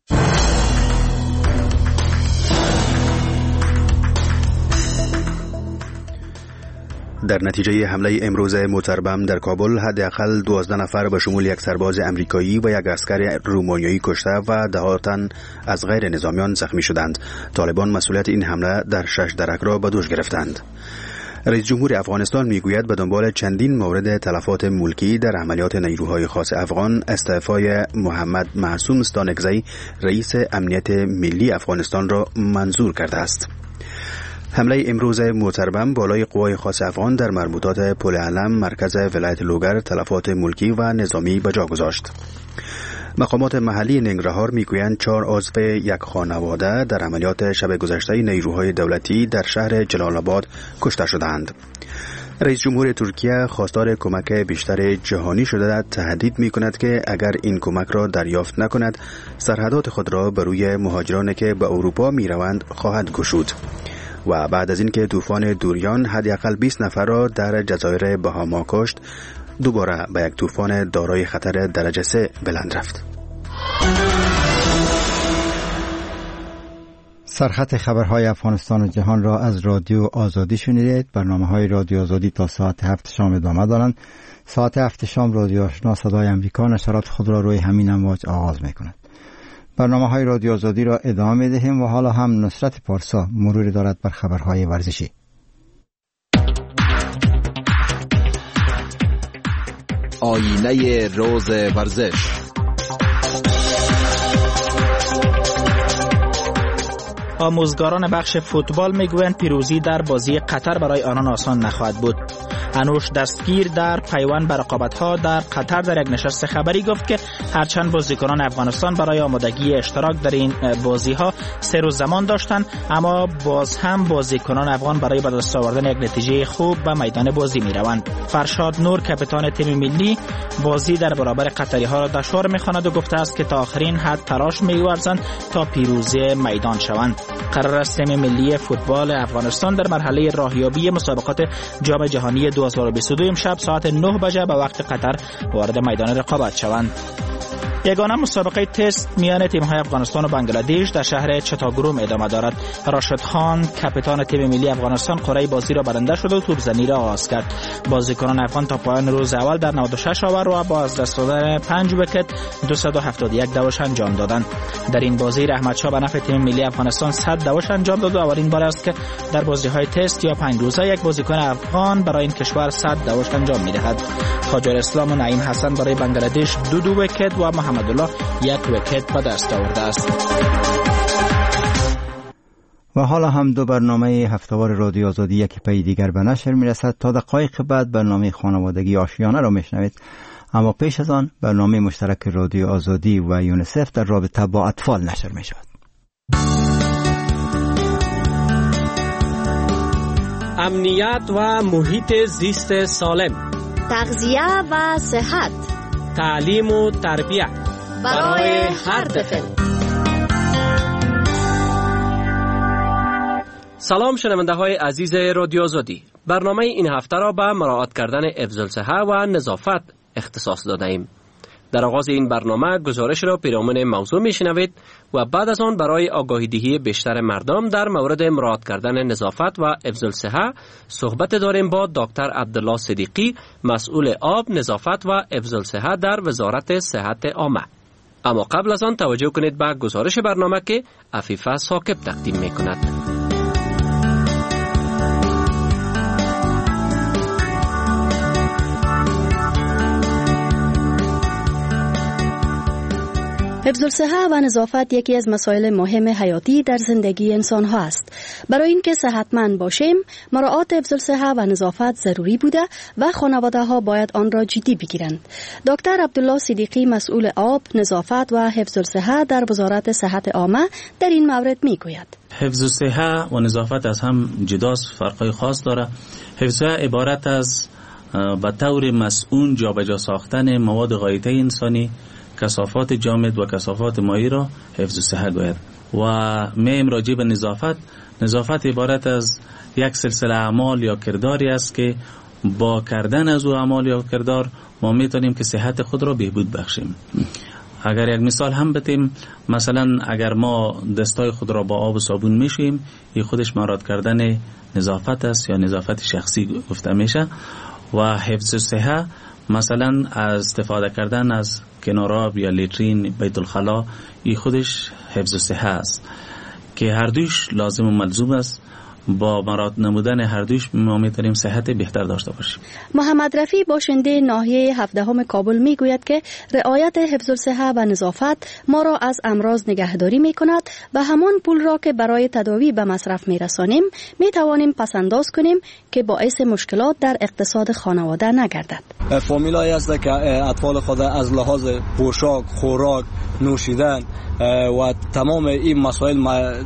در نتیجه حمله امروز موتربم در کابل حداقل دوازده نفر به شمول یک سرباز امریکایی و یک عسکر رومانیایی کشته و ده تن از غیر نظامیان زخمی شدند. طالبان مسئولیت این حمله در شش درک را به دوش گرفتند. رئیس جمهور افغانستان میگوید به دنبال چندین مورد تلفات ملکی در عملیات نیروهای خاص افغان استعفای محمد معصوم ستانکزی رئیس امنیت ملی افغانستان را منظور کرده است. حمله امروز موتربم بالای قوای خاص افغان در مربوطات پل علم مرکز ولایت لوگر تلفات ملکی و نظامی به جا گذاشت. مقامات محلی ننگرهار میگویند چهار عضو یک خانواده در عملیات شب گذشته نیروهای دولتی در شهر جلال آباد کشته شدند. رئیس جمهور ترکیه خواستار کمک بیشتر جهانی شده تهدید می کند که اگر این کمک را دریافت نکند سرحدات خود را بر روی مهاجرانی که به اروپا می روند خواهد گشود. و بعد از اینکه طوفان دوریان حداقل بیست نفر را در جزایر بهاما کشت، دوباره به یک طوفان دارای خطر درجه سه بلند رفت. سرخط خبرهای افغانستان و جهان را از رادیو آزادی شنیدید. برنامه‌های رادیو آزادی تا ساعت هفت شام ادامه دارند. ساعت هفت شام رادیو آشنا صدای امریکا نشرات خود را روی همین امواج آغاز می‌کند. برنامه‌های رادیو آزادی را ادامه می‌دهیم و حالا هم نصرت پارسا مروری دارد بر خبرهای ورزشی. آینه روز ورزش. آموزگاران بخش فوتبال میگویند پیروزی در بازی قطر برای آنان آسان نخواهد بود. انوش دستگیر در پیوند به رقابت‌ها در قطر در یک نشست خبری گفت که هرچند بازیکنان افغانستان برای آمادگی اشتراک در این بازی‌ها سه روز زمان داشتند، اما باز هم بازیکنان افغان برای به دست آوردن یک نتیجه خوب به میدان بازی می‌روند. فرشاد نور کاپیتان تیم ملی بازی در برابر قطری‌ها را دشوار می‌خواند و گفته است که تا آخرین حد تلاش می‌ورزند تا پیروزی میدان شوند. قرار است تیم ملی فوتبال افغانستان در مرحله راهیابی مسابقات جام جهانی دو هزار و بیست و دو امشب ساعت نه بجه به وقت قطر وارد میدان رقابت شوند. یگانه مسابقه تست میان تیم‌های افغانستان و بنگلادش در شهر چتاگروم ادامه دارد. راشد خان کاپیتان تیم ملی افغانستان قرعه بازی را برنده شد و توپزنی را آغاز کرد. بازیکنان افغان تا پایان روز اول در نود و شش آور و با از دست دادن پنج ویکت دویست و هفتاد و یک دوش انجام دادند. در این بازی رحمت شاه به نفع تیم ملی افغانستان صد دوش انجام داد و اولین بار است که در بازی‌های تست یا پنج روزه یک بازیکن افغان برای این کشور صد دوش انجام می‌دهد. خواجه اسلام و نعیم حسن برای بنگلادش دو دو ویکت و محمد الله یک ویکت به دست آورده است. و حالا هم دو برنامه هفته‌وار رادیو آزادی یک پی دیگر به نشر میرسد. تا دقایق بعد برنامه خانوادگی آشیانه را میشنوید، اما پیش از آن برنامه مشترک رادیو آزادی و یونیسف در رابطه با اطفال نشر میشود. امنیت و محیط زیست سالم، تغذیه و صحت، تعلیم و تربیت برای هر طفل. سلام شنونده های عزیز رادیو آزادی. برنامه این هفته را به مراعات کردن حفظ الصحه و نظافت اختصاص داده ایم. در آغاز این برنامه گزارش را پیرامون موضوع میشنوید و بعد از آن برای آگاهی دهی بیشتر مردم در مورد مراعات کردن نظافت و حفظ الصحه صحبت داریم با دکتر عبدالله صدیقی، مسئول آب، نظافت و حفظ الصحه در وزارت صحت عامه. اما قبل از آن توجه کنید به گزارش برنامه که عفیفه ثاقب تقدیم میکند. حفظ الصحه و نظافت یکی از مسائل مهم حیاتی در زندگی انسان ها است. برای اینکه صحتمند باشیم، مراعات حفظ الصحه و نظافت ضروری بوده و خانواده ها باید آن را جدی بگیرند. دکتر عبدالله صدیقی، مسئول آب، نظافت و حفظ الصحه در وزارت صحت عامه، در این مورد میگوید: حفظ الصحه و نظافت از هم جداست، فرقای خاص داره. حفظ الصحه عبارت از به طور مسئول جابجا ساختن مواد غایطه انسانی، کثافات جامد و کثافات مایی را حفظ الصحه گوید. و میم راجع به نظافت، نظافت عبارت از یک سلسله اعمال یا کرداری است که با کردن از او اعمال یا کردار ما میتونیم که صحت خود را بهبود بخشیم. اگر یک مثال هم بتیم، مثلا اگر ما دستای خود را با آب و صابون میشوییم، این خودش مراعات کردن نظافت است یا نظافت شخصی گفته میشه. و حفظ الصحه مثلا از استفاده کردن از کناراب یا لیترین، بیت الخلا، این خودش حفظ الصحه است که هر دوش لازم و ملزوم است. با مراعات نمودن هر دوش ما میتونیم صحت بهتر داشته باشیم. محمد رفیع، باشنده ناحیه هفدهم کابل، میگوید که رعایت حفظ الصحه و نظافت ما را از امراض نگهداری میکند و همان پول را که برای تداوی به مصرف میرسانیم میتوانیم پسنداز کنیم که باعث مشکلات در اقتصاد خانواده نگردد. فامیلایی است که اطفال خود از لحاظ پوشاک، خوراک، نوشیدن و تمام این مسائل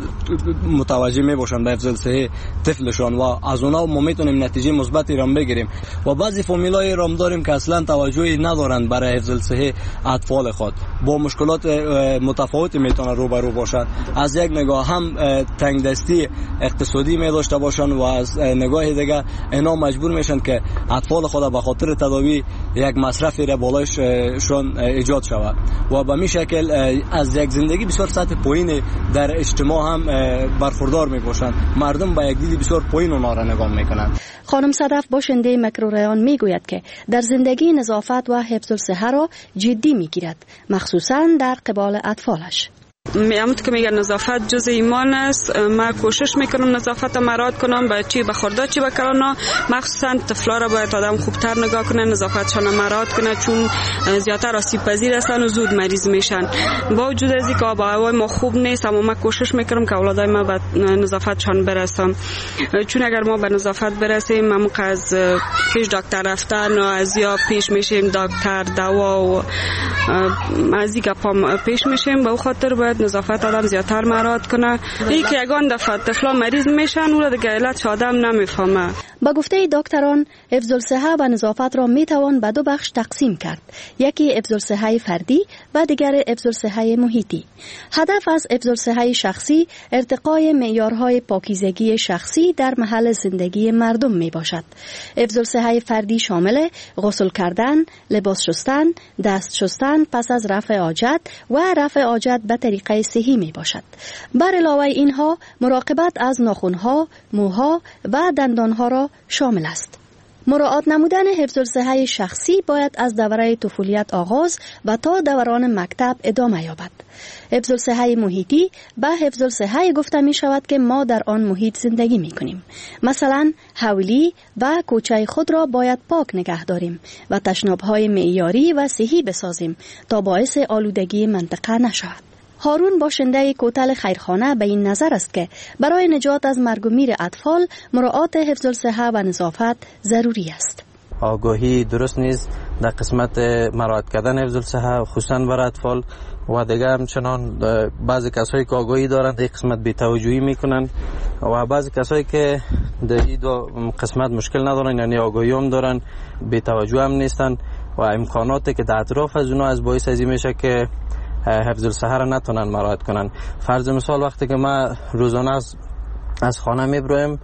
متوجه می باشند به حفظ الصحه طفلشان و از اونا ما میتونیم نتیجه مثبتی را بگیریم. و بعضی فامیلای را داریم که اصلا توجهی ندارند برای حفظ الصحه اطفال خود، با مشکلات متفاوتی میتونن روبرو باشند. از یک نگاه هم تنگ دستی اقتصادی می داشته باشند و از نگاه دیگه اینا مجبور میشن که اطفال خود به خاطر تداوی یک مصرفی را بالایشان ایجاد شود و به می شکل از یک زندگی بسیار سطح پایین در اجتماع هم برخوردار می باشند. مردم با یک دید بسیار پایین اونا را نگاه میکنند. خانم صدف، باشنده مکروریان، میگوید که در زندگی نظافت و حفظ الصحه را جدی میگیرد، مخصوصا در قبال اطفالش. میامد که میگن نظافت جز ایمان است. من کوشش میکنم نظافت را مراعات کنم، با چی به خورده چی به کلانا، مخصوصا طفلا را باید آدم خوبتر نگاه کنه، نظافتشان را مراعات کنه، چون زیادتر آسیب پذیر هستن و زود مریض میشن. با وجود از اینکه آب و هوای ما خوب نیست، اما من کوشش میکنم که اولادای ما به نظافتشان برسم، چون اگر ما به نظافت برسیم ما از پیش دکتر رفتن و از یا پیش میشیم دکتر دوا و از اینکه پا پیش میشیم. به خاطر باید نظافت آدم زیادتر مراعات کنه. این که یگان دفعه طفلا مریض میشن اون را دیگه علت آدم نمیفهمه. با گفته دکتران، حفظ الصحه و نظافت را میتوان به دو بخش تقسیم کرد، یکی حفظ الصحه فردی و دیگر حفظ الصحه محیطی. هدف از حفظ الصحه شخصی ارتقای معیارهای پاکیزگی شخصی در محل زندگی مردم می باشد. حفظ الصحه فردی شامل غسل کردن، لباس شستن، دست شستن پس از رفع حاجت و رفع حاجت به طریقه صحی می باشد. بر علاوه اینها مراقبت از ناخنها، موها و دندانها را شامل است. مراعات نمودن حفظ الصحه شخصی باید از دوره طفولیت آغاز و تا دوران مکتب ادامه یابد. حفظ الصحه محیطی به حفظ الصحه گفته می شود که ما در آن محیط زندگی می کنیم. مثلا حولی و کوچه خود را باید پاک نگه داریم و تشناب‌های معیاری و صحی بسازیم تا باعث آلودگی منطقه نشود. هارون، باشنده کوتل خیرخانه، به این نظر است که برای نجات از مرگ و میر اطفال مراعات حفظ الصحه و نظافت ضروری است. آگاهی درست نیست در قسمت مراعات کردن حفظ الصحه خصوصا برای اطفال و دیگه همچنان بعضی کسایی که آگاهی دارند این قسمت بی‌توجهی میکنند و بعضی کسایی که در این دو قسمت مشکل ندارن، یعنی آگاهی هم دارن بی‌توجه هم نیستن و امکاناتی که در اطراف از اونها از باعث ازی میشه که حفظ الصحه را نتونن مراعات کنن. فرض مثال وقتی که ما روزانه از از خانه میبرویم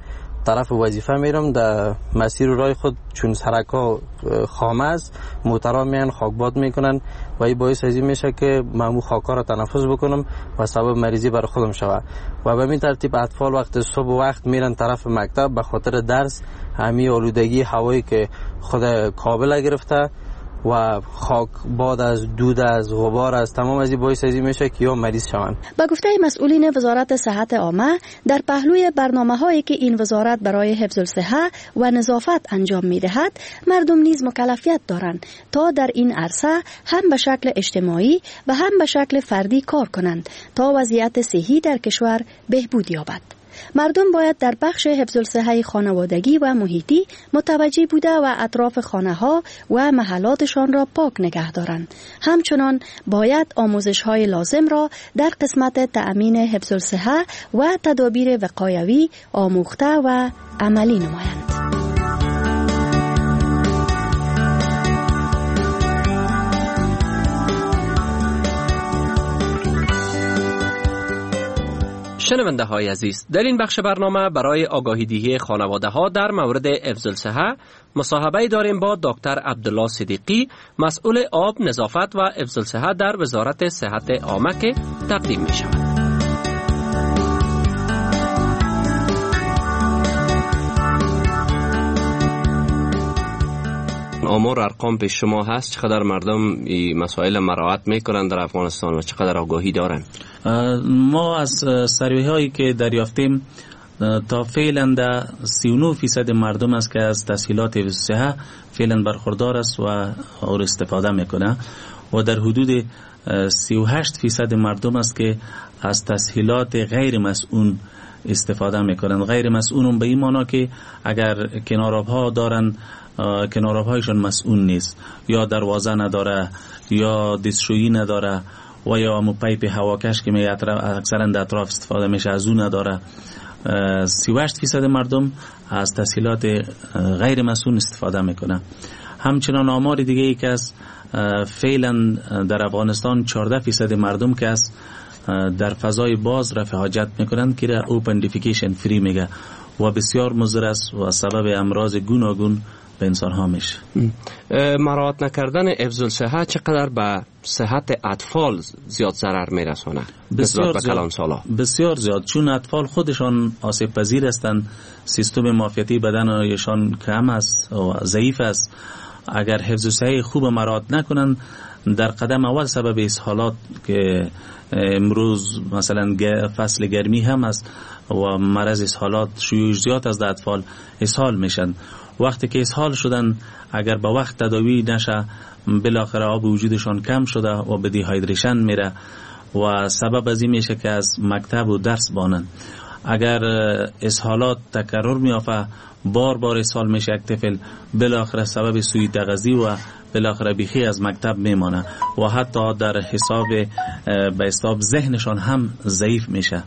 طرف وظیفه میرم در مسیر راه خود چون سرکا خام است موترها میان خاکباد میکنن و این باعث از این میشه که من خاکا را تنفس بکنم و سبب مریضی برای خودم شود و به این ترتیب اطفال وقت صبح وقت میرن طرف مکتب به خاطر درس همین آلودگی هوایی که خود کابل گرفته و خاک باد از دود از غبار از تمام از این باعث از این میشه که یا مریض شوند. با گفته مسئولین وزارت صحت عامه در پهلوی برنامه‌هایی که این وزارت برای حفظ الصحه و نظافت انجام می‌دهد مردم نیز مکلفیت دارند تا در این عرصه هم به شکل اجتماعی و هم به شکل فردی کار کنند تا وضعیت صحی در کشور بهبود یابد. مردم باید در بخش حفظ الصحه خانوادگی و محیطی متوجه بوده و اطراف خانه ها و محلاتشان را پاک نگه دارند. همچنان باید آموزش های لازم را در قسمت تأمین حفظ الصحه و تدابیر وقایوی آموخته و عملی نمایند. شنونده های عزیز، در این بخش برنامه برای آگاهی دهی خانواده ها در مورد حفظ الصحه مصاحبه داریم با دکتر عبدالله صدیقی، مسئول آب، نظافت و حفظ الصحه در وزارت صحت عامه که تقدیم می شود. آمار ارقام پیش شما هست، چقدر مردم این مسائل مراعات میکنن در افغانستان و چقدر آگاهی دارن؟ ما از سروی هایی که دریافتیم تا فعلا در سی و نه فیصد مردم است که از تسهیلات حفظ صحه فعلا برخوردار است و اور استفاده میکنه و در حدود سی و هشت فیصد مردم است که از تسهیلات غیر مسئول استفاده میکنن. غیر مسئول به این معنی که اگر کناراب ها دارن کناراب هایشان مسئول نیست، یا دروازه نداره یا دستشویی نداره و یا همون پیپ هواکش که می اکثرا در اطراف استفاده میشه از اون نداره. سی و هشت فیصد مردم از تسهیلات غیر مسئول استفاده میکنه. همچنان آمار دیگه ای که از فعلا در افغانستان چهارده فیصد مردم که از در فضای باز رفع حاجت میکنن که را اوپن دیفیکیشن فری میگه و بسیار مضر است و سبب امراض گوناگون به انسان ها میشه. مراعات نکردن حفظ الصحه چقدر به صحت اطفال زیاد ضرر میرسونه؟ بسیار زیاد. بسیار زیاد، چون اطفال خودشان آسیب پذیر هستند، سیستم معافیتی بدنشان کم است و ضعیف است. اگر حفظ الصحه خوب مراعات نکنند در قدم اول سبب اسهالات که امروز مثلا فصل گرمی هم است و مرض اسهالات شیوع زیاد از اطفال اسهال میشن. وقتی که اسهال شدن اگر با وقت تداوی نشه بالاخره آب وجودشان کم شده و به دیهایدریشن میره و سبب از این میشه که از مکتب و درس بانن. اگر اسهالات تکرر میافه بار بار اسهال میشه یک طفل، بالاخره سبب سوء تغذیه و بالاخره بیخی از مکتب میمانه و حتی در حساب به حساب ذهنشان هم ضعیف میشه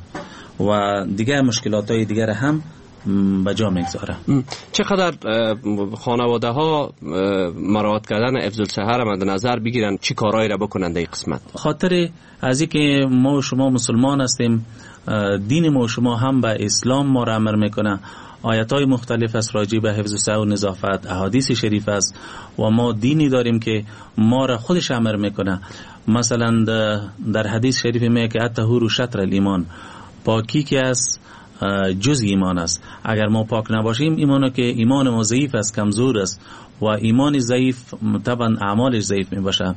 و دیگه مشکلات های دیگر هم به جا میگذاره. چقدر خانواده ها مراعات کردن حفظ الصحه را مد نظر بگیرن، چی کارهایی را بکنن در این قسمت؟ خاطر از اینکه ما و شما مسلمان هستیم، دین ما و شما هم به اسلام ما را امر میکنه. آیات های مختلف است راجع به حفظ الصحه و نظافت، احادیث شریف است و ما دینی داریم که ما را خودش امر میکنه. مثلا در حدیث شریف میگه که الطهور شطر الایمان، پاکی که است جز ایمان است. اگر ما پاک نباشیم ایمانه که ایمان ما ضعیف است، کمزور است و ایمان ضعیف طبعا اعمالش ضعیف می باشه.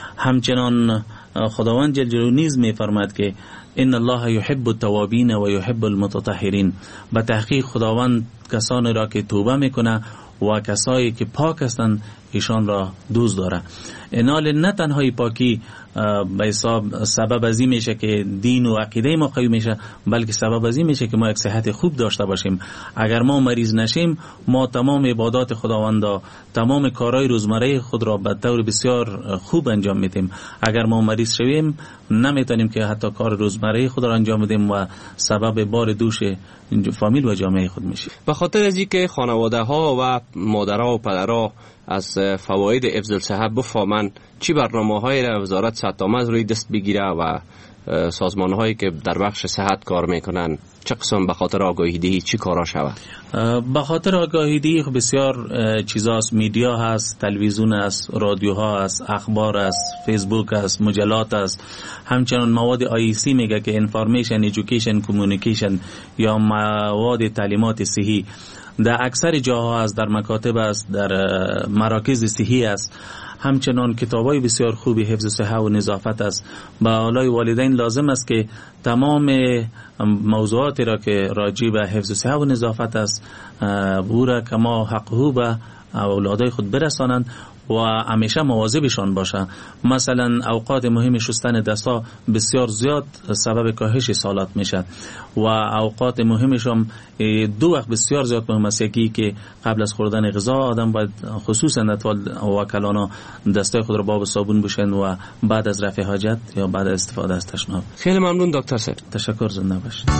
همچنان خداوند جل جلاله نیز می فرماید که ان الله یحب التوابین و یحب المتطهرین، به تحقیق خداوند کسانی را که توبه میکنه و کسایی که پاک هستند ایشان را دوست داره. انال نه تنهای پاکی به حساب سبب از این میشه که دین و عقیده ما قوی میشه، بلکه سبب از این میشه که ما یک صحت خوب داشته باشیم. اگر ما مریض نشیم ما تمام عبادات خداوند، تمام کارهای روزمره خود را به طور بسیار خوب انجام میدیم. اگر ما مریض شویم نمیتونیم که حتی کار روزمره خود را انجام بدیم و سبب بار دوش فامیل و جامعه خود میشه. به خاطر از اینکه خانواده ها و مادرها و پدرها از فواید حفظ الصحه بفهمن، چی برنامه‌هایی را وزارت صحت عامه روی دست بگیره و سازمان هایی که در بخش صحت کار میکنن چه قسم به خاطر آگاهی دهی چی کارا شود؟ به خاطر آگاهی دهی بسیار چیزاست، میدیا هست، تلویزیون هست، رادیوها هست، اخبار هست، فیسبوک هست، مجلات هست، همچنان مواد آی ای سی میگه که انفارمیشن ایژوکیشن کمیونیکیشن یا مواد تعلیمات صحی در اکثر جاها است، در مکاتب است، در مراکز صحی است. همچنان کتابای بسیار خوبی حفظ صحه و نظافت است. با اولای والدین لازم است که تمام موضوعاتی را که راجع به حفظ صحه و نظافت است او را کما حقه به اولادای خود برسانند و همیشه مواظبشان باشه. مثلا اوقات مهم شستن دستا بسیار زیاد سبب کاهش سالات میشه و اوقات مهمش هم دو وقت بسیار زیاد مهم است. یکی که قبل از خوردن غذا آدم باید خصوصا اطفال وکلانا دستای خود را با آب و صابون بشن و بعد از رفع حاجت یا بعد از استفاده از تشناب. خیلی ممنون دکتر صاحب. تشکر، زنده باشید.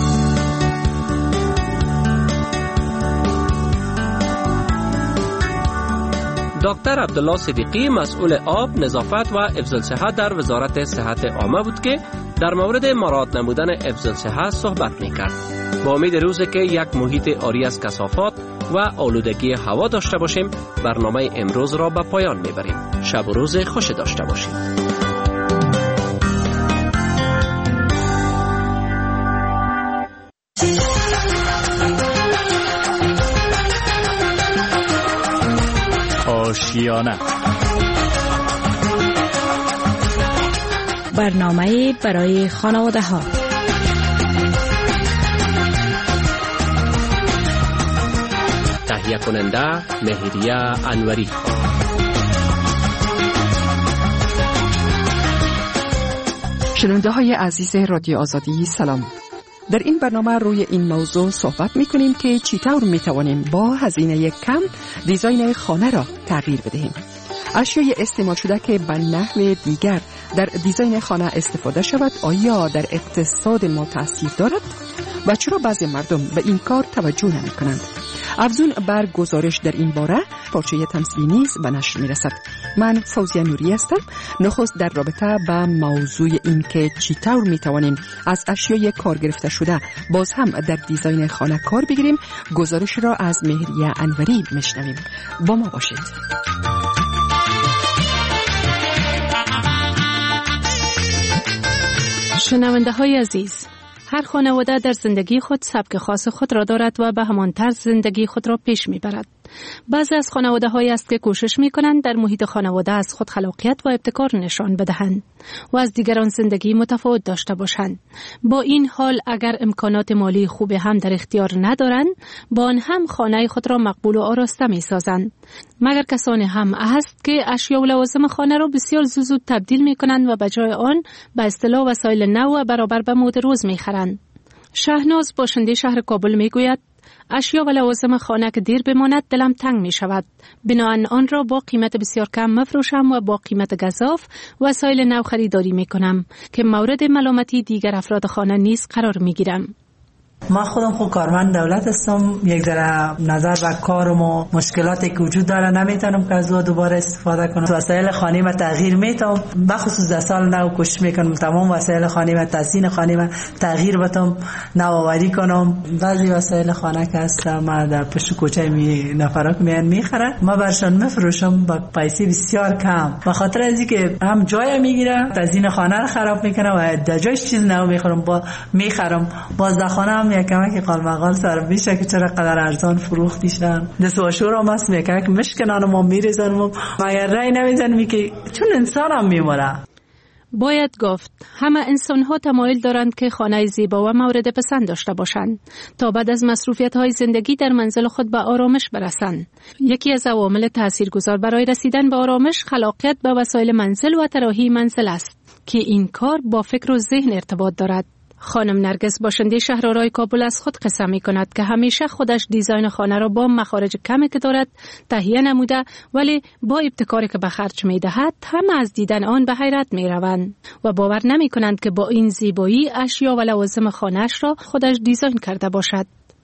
دکتر عبدالله صدیقی مسئول آب، نظافت و حفظ الصحه در وزارت صحت عامه بود که در مورد مراعات نمودن حفظ الصحه صحبت میکرد. با امید روزی که یک محیط عاری از کثافات و آلودگی هوا داشته باشیم، برنامه امروز را به پایان میبریم. شب و روز خوش داشته باشید. آشیانه، برنامه برای خانواده ها. تهیه کننده مهریه انوری. شنونده های عزیز رادیو آزادی سلام. در این برنامه روی این موضوع صحبت می کنیم که چطور می توانیم با هزینه کم دیزاین خانه را تغییر بدهیم. اشیای استعمال شده که به نحو دیگر در دیزاین خانه استفاده شود آیا در اقتصاد ما تأثیر دارد و چرا بعضی مردم به این کار توجه نمی کنند؟ افزون بر گزارش در این باره پارچه تمثیلی نیز به نشر می رسد. من فوزیه نوری هستم. نخست در رابطه با موضوع این که چطور می توانیم از اشیای کار گرفته شده باز هم در دیزاین خانه کار بگیریم، گزارش را از مهریه انوری میشنویم. با ما باشید. شنونده های عزیز، هر خانواده در زندگی خود سبک خاص خود را دارد و به همان طرز زندگی خود را پیش میبرد. بعضی از خانواده هایی است که کوشش می کنند در محیط خانواده از خود خلاقیت و ابتکار نشان بدهند و از دیگران زندگی متفاوت داشته باشند. با این حال اگر امکانات مالی خوب هم در اختیار ندارند، با آن هم خانه خود را مقبول و آراسته می سازند. مگر کسانی هم هست که اشیا و لوازم خانه را بسیار زود تبدیل می کنند و به جای آن به اصطلاح وسایل نو و برابر به مد روز می خرند. شهناز باشنده شهر کابل می گوید اشیا و لوازم خانه که دیر بماند دلم تنگ می شود. بنابراین آن را با قیمت بسیار کم مفروشم و با قیمت گزاف وسایل نو خریداری می کنم که مورد ملامتی دیگر افراد خانه نیز قرار می گیرم. ما خودم خود کارمند دولت هستم. یک ذره نظر به کارم و مشکلاتی که وجود داره نمیتونم که از او دوباره استفاده کنم. وسایل خانه ما تغییر میتم، بخصوص در سال نو کوشش میکنم تمام وسایل خانه ما، تزیین خانه ما تغییر بدم، نوآوری کنم. بعضی وسایل خانه که هست ما در پشت کوچه می نفرا که میان میخرن، ما برشان میفروشم با پیسه بسیار کم، به خاطر از اینکه هم جای میگیره، تزیین خانه رو خراب میکنه و در جایش چیز نو میخرم با میخرم باز در خانه یک کمک قال مقال سر میشه که چرا قدر ارزان فروختیشن. دستواشور هم هست میکنه که مشکنان ما میریزن مگر رای نمیزن که چون انسان هم میمونه. باید گفت همه انسان ها تمایل دارند که خانه زیبا و مورد پسند داشته باشند تا بعد از مصروفیت های زندگی در منزل خود به آرامش برسند. یکی از عوامل تاثیرگذار برای رسیدن به آرامش خلاقیت به وسایل منزل و طراحی منزل است که این کار با فکر و ذهن ارتباط دارد. خانم نرگس باشنده شهرآرای کابل از خود قصه می کند که همیشه خودش دیزاین خانه را با مخارج کمی که دارد تهیه نموده، ولی با ابتکاری که به خرج می دهد همه از دیدن آن به حیرت می روند و باور نمی کنند که با این زیبایی اشیا و لوازم خانه‌اش را خودش دیزاین کرده باشد.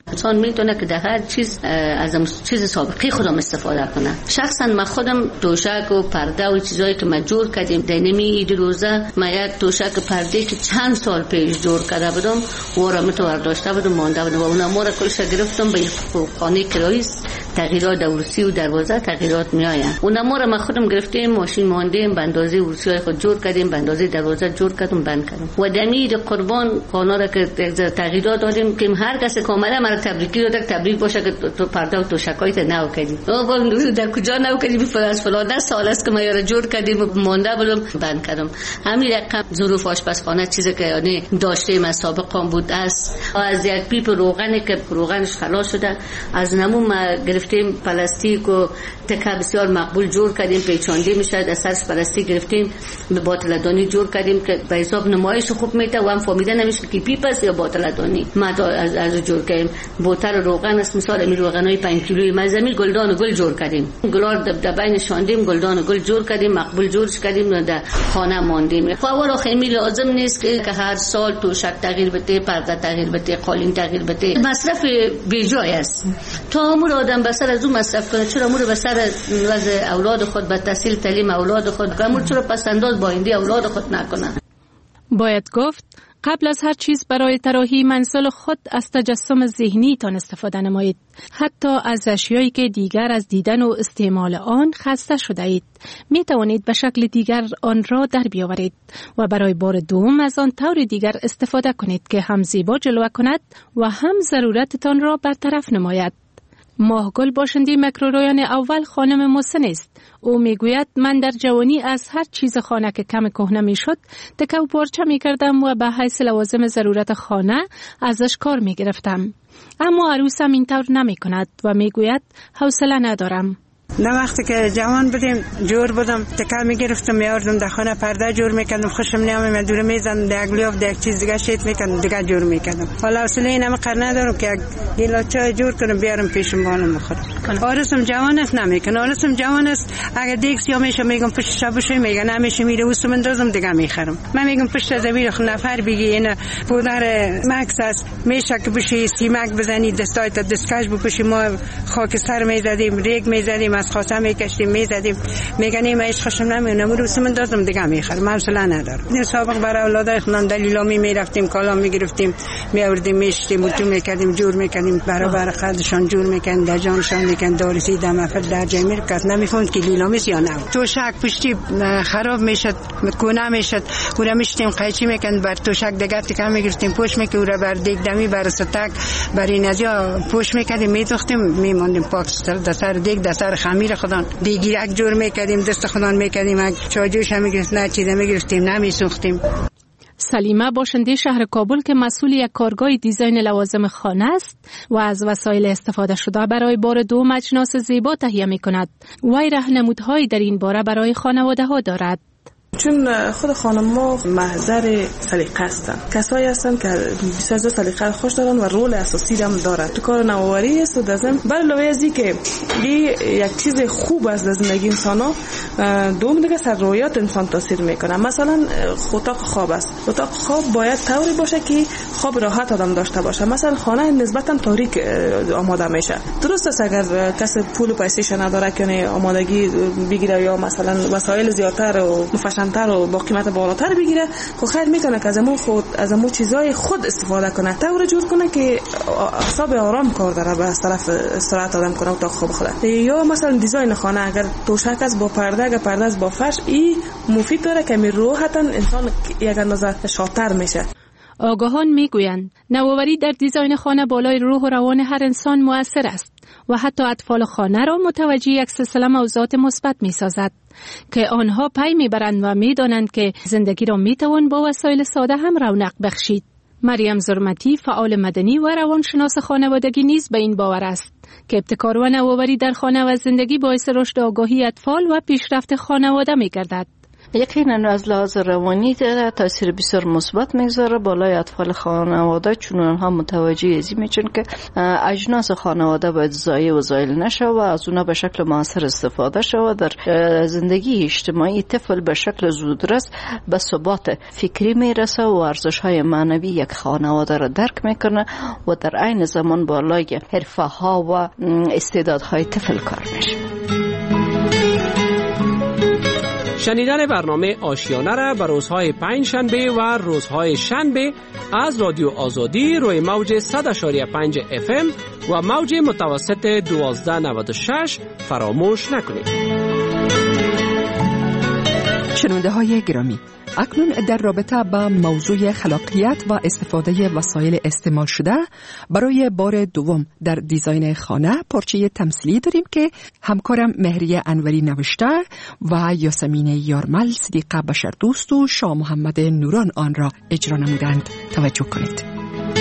انسان میتونه که در هر چیز از چیز سابقه خودم استفاده کنه. شخصا من خودم توشک و پرده و چیزایی که ما جور کردیم در نمی عید روزه، ما یک توشک پرده که چند سال پیش جور کرده بودم و را متوار داشته بودم مانده بودم و اونم را کلش گرفتم به خانه کرایی. تغییرات در ورسی و دروازه تغییرات می آید. اونم را ما خودم گرفتیم ماشین ماندیم به اندازه ورسی های خود جور کردیم، به اندازه دروازه جور کردیم بند کردیم و دمید قربان خانه را که تغییرات دادیم که هر کس کاملا مرا تبریکی داد تبریک باشه که تو پرده و توشکایت نو کردیم. او در کجا نو کردیم؟ فلاس فلان سال است که ما یارو جور کردیم و مانده بودم بند کردم. همین رقم ظروف آشپزخانه چیزی که یعنی داشتیم از سابقم بود است. از یک پیپ روغنی که روغنش خلاص شده از نمو ما گرفتیم پلاستیک و تکه بسیار مقبول جور کردیم، پیچانده میشه از سرش پلاستیک گرفتیم به باطلدانی جور کردیم که به حساب نمایش خوب میته و هم فهمیده نمیشه که پیپ است یا باطلدانی. ما از از جور کردیم بوتل روغن است، مثلا می روغنای پنج کیلویی ما زمین گلدان و گل جور کردیم، گلار دبدبه نشاندیم گلدان و گل جور کردیم، مقبول جورش کردیم و در خانه ماندیم. فور خیلی لازم نیست که هر سال توشک تغییر بده، پرده تغییر بده، قالین تغییر بده. مصرف بیجای است. تا عمر آدم بسر از اون مصرف کنه، چرا عمر بسر وضع اولاد خود به تحصیل تعلیم اولاد خود عمر چرا پس انداز با آینده اولاد خود نکنه؟ باید گفت قبل از هر چیز برای طراحی منزل خود از تجسم ذهنی تان استفاده نمایید. حتی از اشیایی که دیگر از دیدن و استعمال آن خسته شده اید می توانید به شکل دیگر آن را در بیاورید و برای بار دوم از آن طور دیگر استفاده کنید که هم زیبا جلوه کند و هم ضرورتتان را برطرف نماید. ماهگل باشندی مکرورویان اول خانم محسن است. او میگوید من در جوانی از هر چیز خانه که کم کهنه میشد تکه و پارچه میکردم و به حیث لوازم ضرورت خانه ازش کار میگرفتم. اما عروسم اینطور نمیکند و میگوید حوصله ندارم. نه وقتی که جوان بودیم جور بودم تکه میگرفتم میاردم در خانه پرده جور میکردم خوشم نیامد دور میزدم در گلیاف در چیز دیگه شیت میکردم دیگه جور میکردم. حالا حوصله اینم قر ندارم که گیلا چای جور کنم بیارم پیشم بانم بخورم. آرزوم جوان است نمیکنه. آرزوم جوان است اگه دیگه سیا میشه میگم پشت شبشه میگه نمیشه میره وسم اندازم دیگه میخرم. من میگم پشت زمین خ نفر بگی اینا پودر مکس است میشه که بشی سیمک بزنی دستای تا دستکش بکشی ما خاک سر میزدیم ریگ میزدیم از خاصه میکشتیم میزدیم میگنیم ایش خوشم نمیونه روسم اندازم دیگه میخرم حوصله ندارم. این سابق برای اولادای خودم دلیلامی میرفتیم کالا میگرفتیم میآوردیم میشتیم و تو میکردیم جور میکردیم برابر خودشان جور میکردن در جانشان میکردن دارسی دمفر در جای میرکت نمیفهمد که لیلامیست یا نه. توشک پشتی خراب میشد کنه میشد و را میشتیم قیچی میکردن بر توشک دیگه تکه میگرفتیم پوش میکردیم و را بر دیگ دمی بر ستک بر این ازیا پوش میکردیم میدوختیم میموندیم پاک در سر دیگ در سر خمیر خودان دیگرک جور میکردیم دست خودان میکردیم چاجوش هم میگرفت نه چیزه میگرفتیم نمیسوختیم. سلیمه باشنده شهر کابل که مسئول یک کارگاه دیزاین لوازم خانه است و از وسایل استفاده شده برای بار دوم اجناس زیبا تهیه میکند. وی راهنمودهایی در این باره برای خانواده ها دارد. چون خود خانم ما محضر سلیقه هستن، کسایی هستن که بسیار زیاد سلیقه خوش دارن و رول اساسی هم دارن تو کار نوآوری است و دزم بر علاوه از اینکه یک چیز خوب است در زندگی انسانا دوم دیگه سر رویات انسان تاثیر میکنه. مثلا اتاق خواب است، اتاق خواب باید طوری باشه که خواب راحت آدم داشته باشه. مثلا خانه نسبتا تاریک آماده میشه. درست است اگر کسی پول و پیسه‌ش نداره که آمادگی بگیره یا مثلا وسایل زیادتر و مفشن‌تر و با قیمت بالاتر بگیره، خب خیر میکنه که از امو خود از امو چیزای خود استفاده کنه، طور جور کنه که اعصاب آرام کار داره به از طرف استراحت آدم کنه اتاق خواب خود. یا مثلا دیزاین خانه اگر توشک است با پرده، اگر پرده است با فرش، این مفید داره که می راحتا انسان یک اندازه شاطر میشه. آگاهان میگویند نوآوری در دیزاین خانه بالای روح و روان هر انسان مؤثر است و حتی اطفال خانه را متوجه یک سلسله موضوعات مثبت میسازد که آنها پی میبرند و میدانند که زندگی را میتوان با وسایل ساده هم رونق بخشید. مریم زرمتی فعال مدنی و روانشناس خانوادگی نیز به این باور است که ابتکار و نوآوری در خانه و زندگی باعث رشد آگاهی اطفال و پیشرفت خانواده میگردد. یقینا از لحاظ روانی داره تاثیر بسیار مثبت میگذاره بالای اطفال خانواده، چون آنها متوجه ازی میشن که اجناس خانواده باید ضایع و زایل نشه و از اونها به شکل موثر استفاده شه. در زندگی اجتماعی طفل به شکل زودرس به ثبات فکری میرسه و ارزش‌های معنوی یک خانواده را درک میکنه و در عین زمان بالای حرفه‌ها و استعدادهای طفل کار میشه. شنیدن برنامه آشیانه را به روزهای پنج شنبه و روزهای شنبه از رادیو آزادی روی موج صد و شش پنج اف ام و موج متوسط دوازده نود و شش فراموش نکنید. شنونده های گرامی، اکنون در رابطه با موضوع خلاقیت و استفاده وسایل استعمال شده برای بار دوم در دیزاین خانه پارچه تمثیلی داریم که همکارم مهریه انوری نوشته و یاسمین یارمل، صدیقه بشردوست و شاه محمد نوران آن را اجرا نمودند. توجه کنید.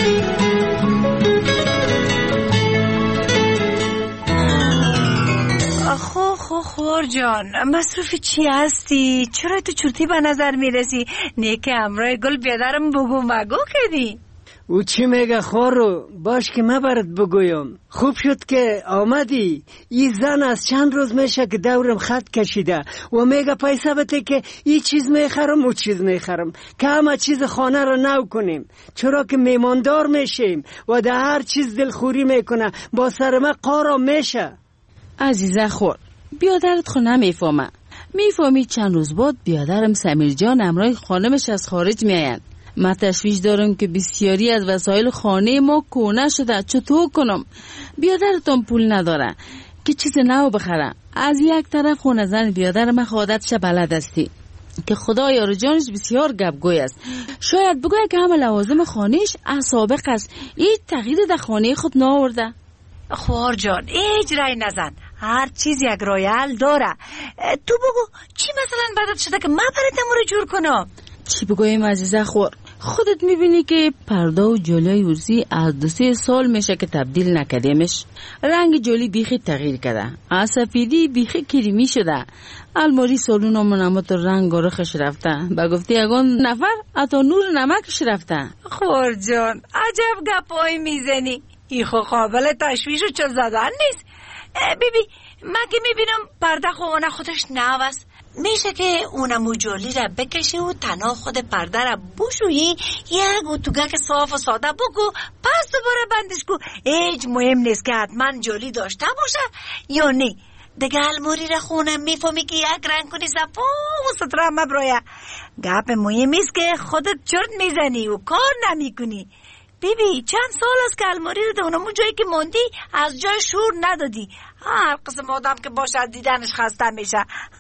خو خو خور جان، مصروف چی هستی؟ چرا تو چورتی به نظر میرسی؟ نیکه امرای گل بیادرم بگو مگو کردی؟ او چی میگه خورو؟ باش که من برات بگویم. خوب شد که آمدی. این زن از چند روز میشه که دورم خط کشیده و میگه پیسه بده که این چیز میخرم و چیز میخرم که همه چیز خانه رو نو کنیم، چرا که میماندار میشیم و در هر چیز دلخوری میکنه. با سر من قارا میشه. عزیزه خور، بیادرت خو نمیفهمه. میفهمی چند روز بعد بیادرم سمیر جان امرای خانمش از خارج میاین. من تشویش دارم که بسیاری از وسایل خانه ما کهنه شده. چطور کنم؟ بیادرتون پول نداره که چیز نو بخره. از یک طرف خونه زن بیادر من عادتش بلد استی که خدا یار جانش بسیار گپگوی است. شاید بگوید که همه لوازم خانهش از سابق است، هیچ تغییر در خانه خود نآورده. خوار جان ایج رای نزن، هر چیز یک رای حل داره. تو بگو چی مثلا بدت شده که من برات امور جور کنم؟ چی بگویم عزیزه خور؟ خودت میبینی که پرده و جلوی ورزی از دو سه سال میشه که تبدیل نکردیمش. رنگ جلی بیخی تغییر کرده، از سفیدی بیخی کریمی شده. الماری سالون و نمت رنگ و رخش رفته، با گفتی یگان نفر حتی نور نمکش رفته. خور جان عجب گپایی میزنی، ای خو قابل تشویش و چل زدن نیست. بیبی من که میبینم پرده خونه خودش نو است، میشه که اونمو جالی را بکشی و تنها خود پرده را بشویی، یک اتوگک صاف و ساده بگو، پس دوباره بندش کو. هیچ مهم نیست که حتما جالی داشته باشه یا نه. دیگه الماری را خونه میفهمی که یک رنگ کنی صفا و ستره مبرویه. گپ مهمیست که خودت چرت میزنی و کار نمیکنی. بیبی چند سال است که الماری رو دونمون جایی که موندی از جای شور ندادی. هر قسم آدم که باشه از دیدنش خسته میشه.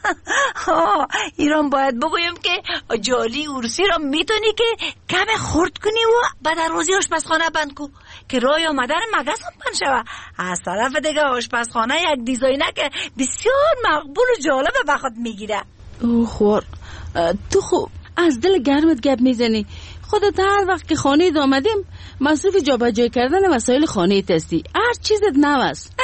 ایران باید بگویم که جالی ارسی رو میتونی که کم خورد کنی و بعد روزی آشپزخانه بند کو که رای آمدن مگس هم بند شوه. از طرف دیگه آشپزخانه یک دیزاینه که بسیار مقبول و جالبه به خود میگیره. او خور تو خوب از دل گرمت گپ میزنی. خودت هر وقت که خانه ات آمدیم مصروف جابجایی کردن وسایل خانه تستی، هر چیزت نو است.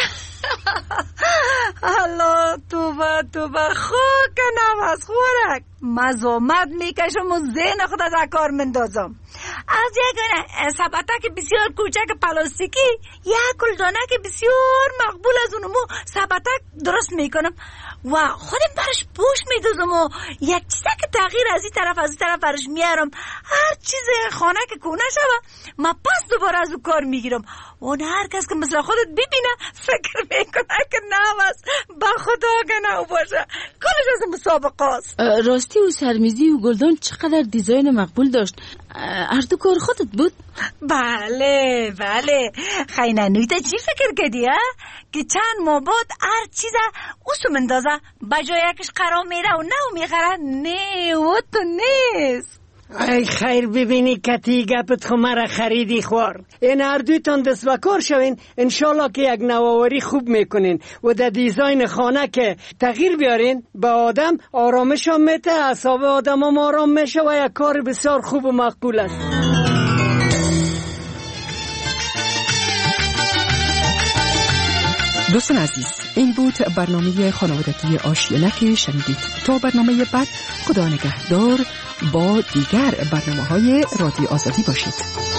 الله توبه توبه، خواه که نو است خورک. مزامت میکشم و ذهن خود از کار مندازم. از یک سبتک بسیار کوچک پلاستیکی یک گلدانک بسیار مقبول از اونمو سبتک درست میکنم و خودم برش پوش میدازم و یک چیزک تغییر از این طرف از این طرف برش میارم. هر چیز خانه که کونه شوه من پس دوباره از اون کار میگیرم. اون هر کس که مثل خودت ببینه فکر میکنه که نو است، با خدا که نو باشه. کلش از مسابقه است. راستی و سرمیزی و گلدان چقدر دیزاین مقبول داشت. هر دو کار خودت بود؟ بله بله. خیلی نویتا چی فکر کردی ها؟ که چند ماه بعد هر چیزه اوسو مندازه بجای یکش قرار میره و نو میخره. نه و تو نیست. ای خیر ببینی کتی گپت خو مرا خریدی خوار. این هر دویتان دست و کار شوین انشالله که یک نوآوری خوب میکنین و در دیزاین خانه که تغییر بیارین به آدم آرامش هم میته، اعصاب آدم هم آرام میشه و یک کار بسیار خوب و مقبول است. دوستان عزیز، این بود برنامه خانوادگی آشیانه که شنیدید. تا برنامه بعد، خدا نگهدار. با دیگر برنامه های رادیو آزادی باشید.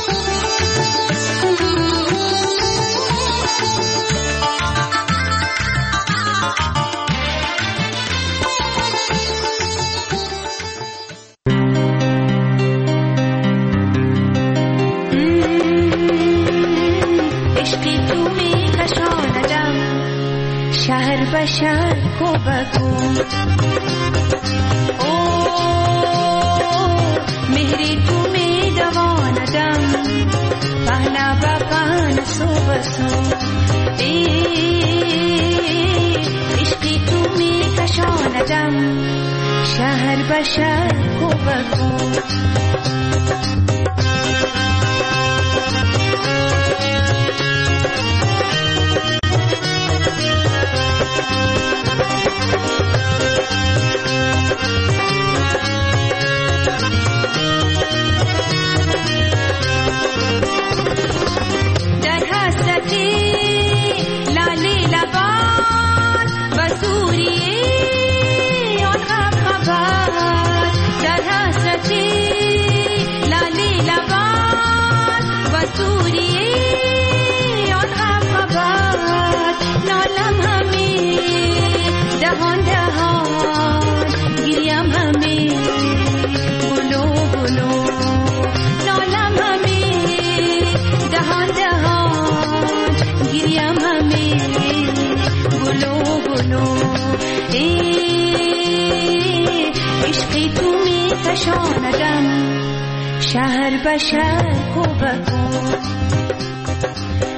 शहर बशर को बको ओ मेहरी तुम्हें दवान दम पहना बकान सो बसो ए इश्की तुम्हें कशान दम शहर बशर को बको शहर बशर को बको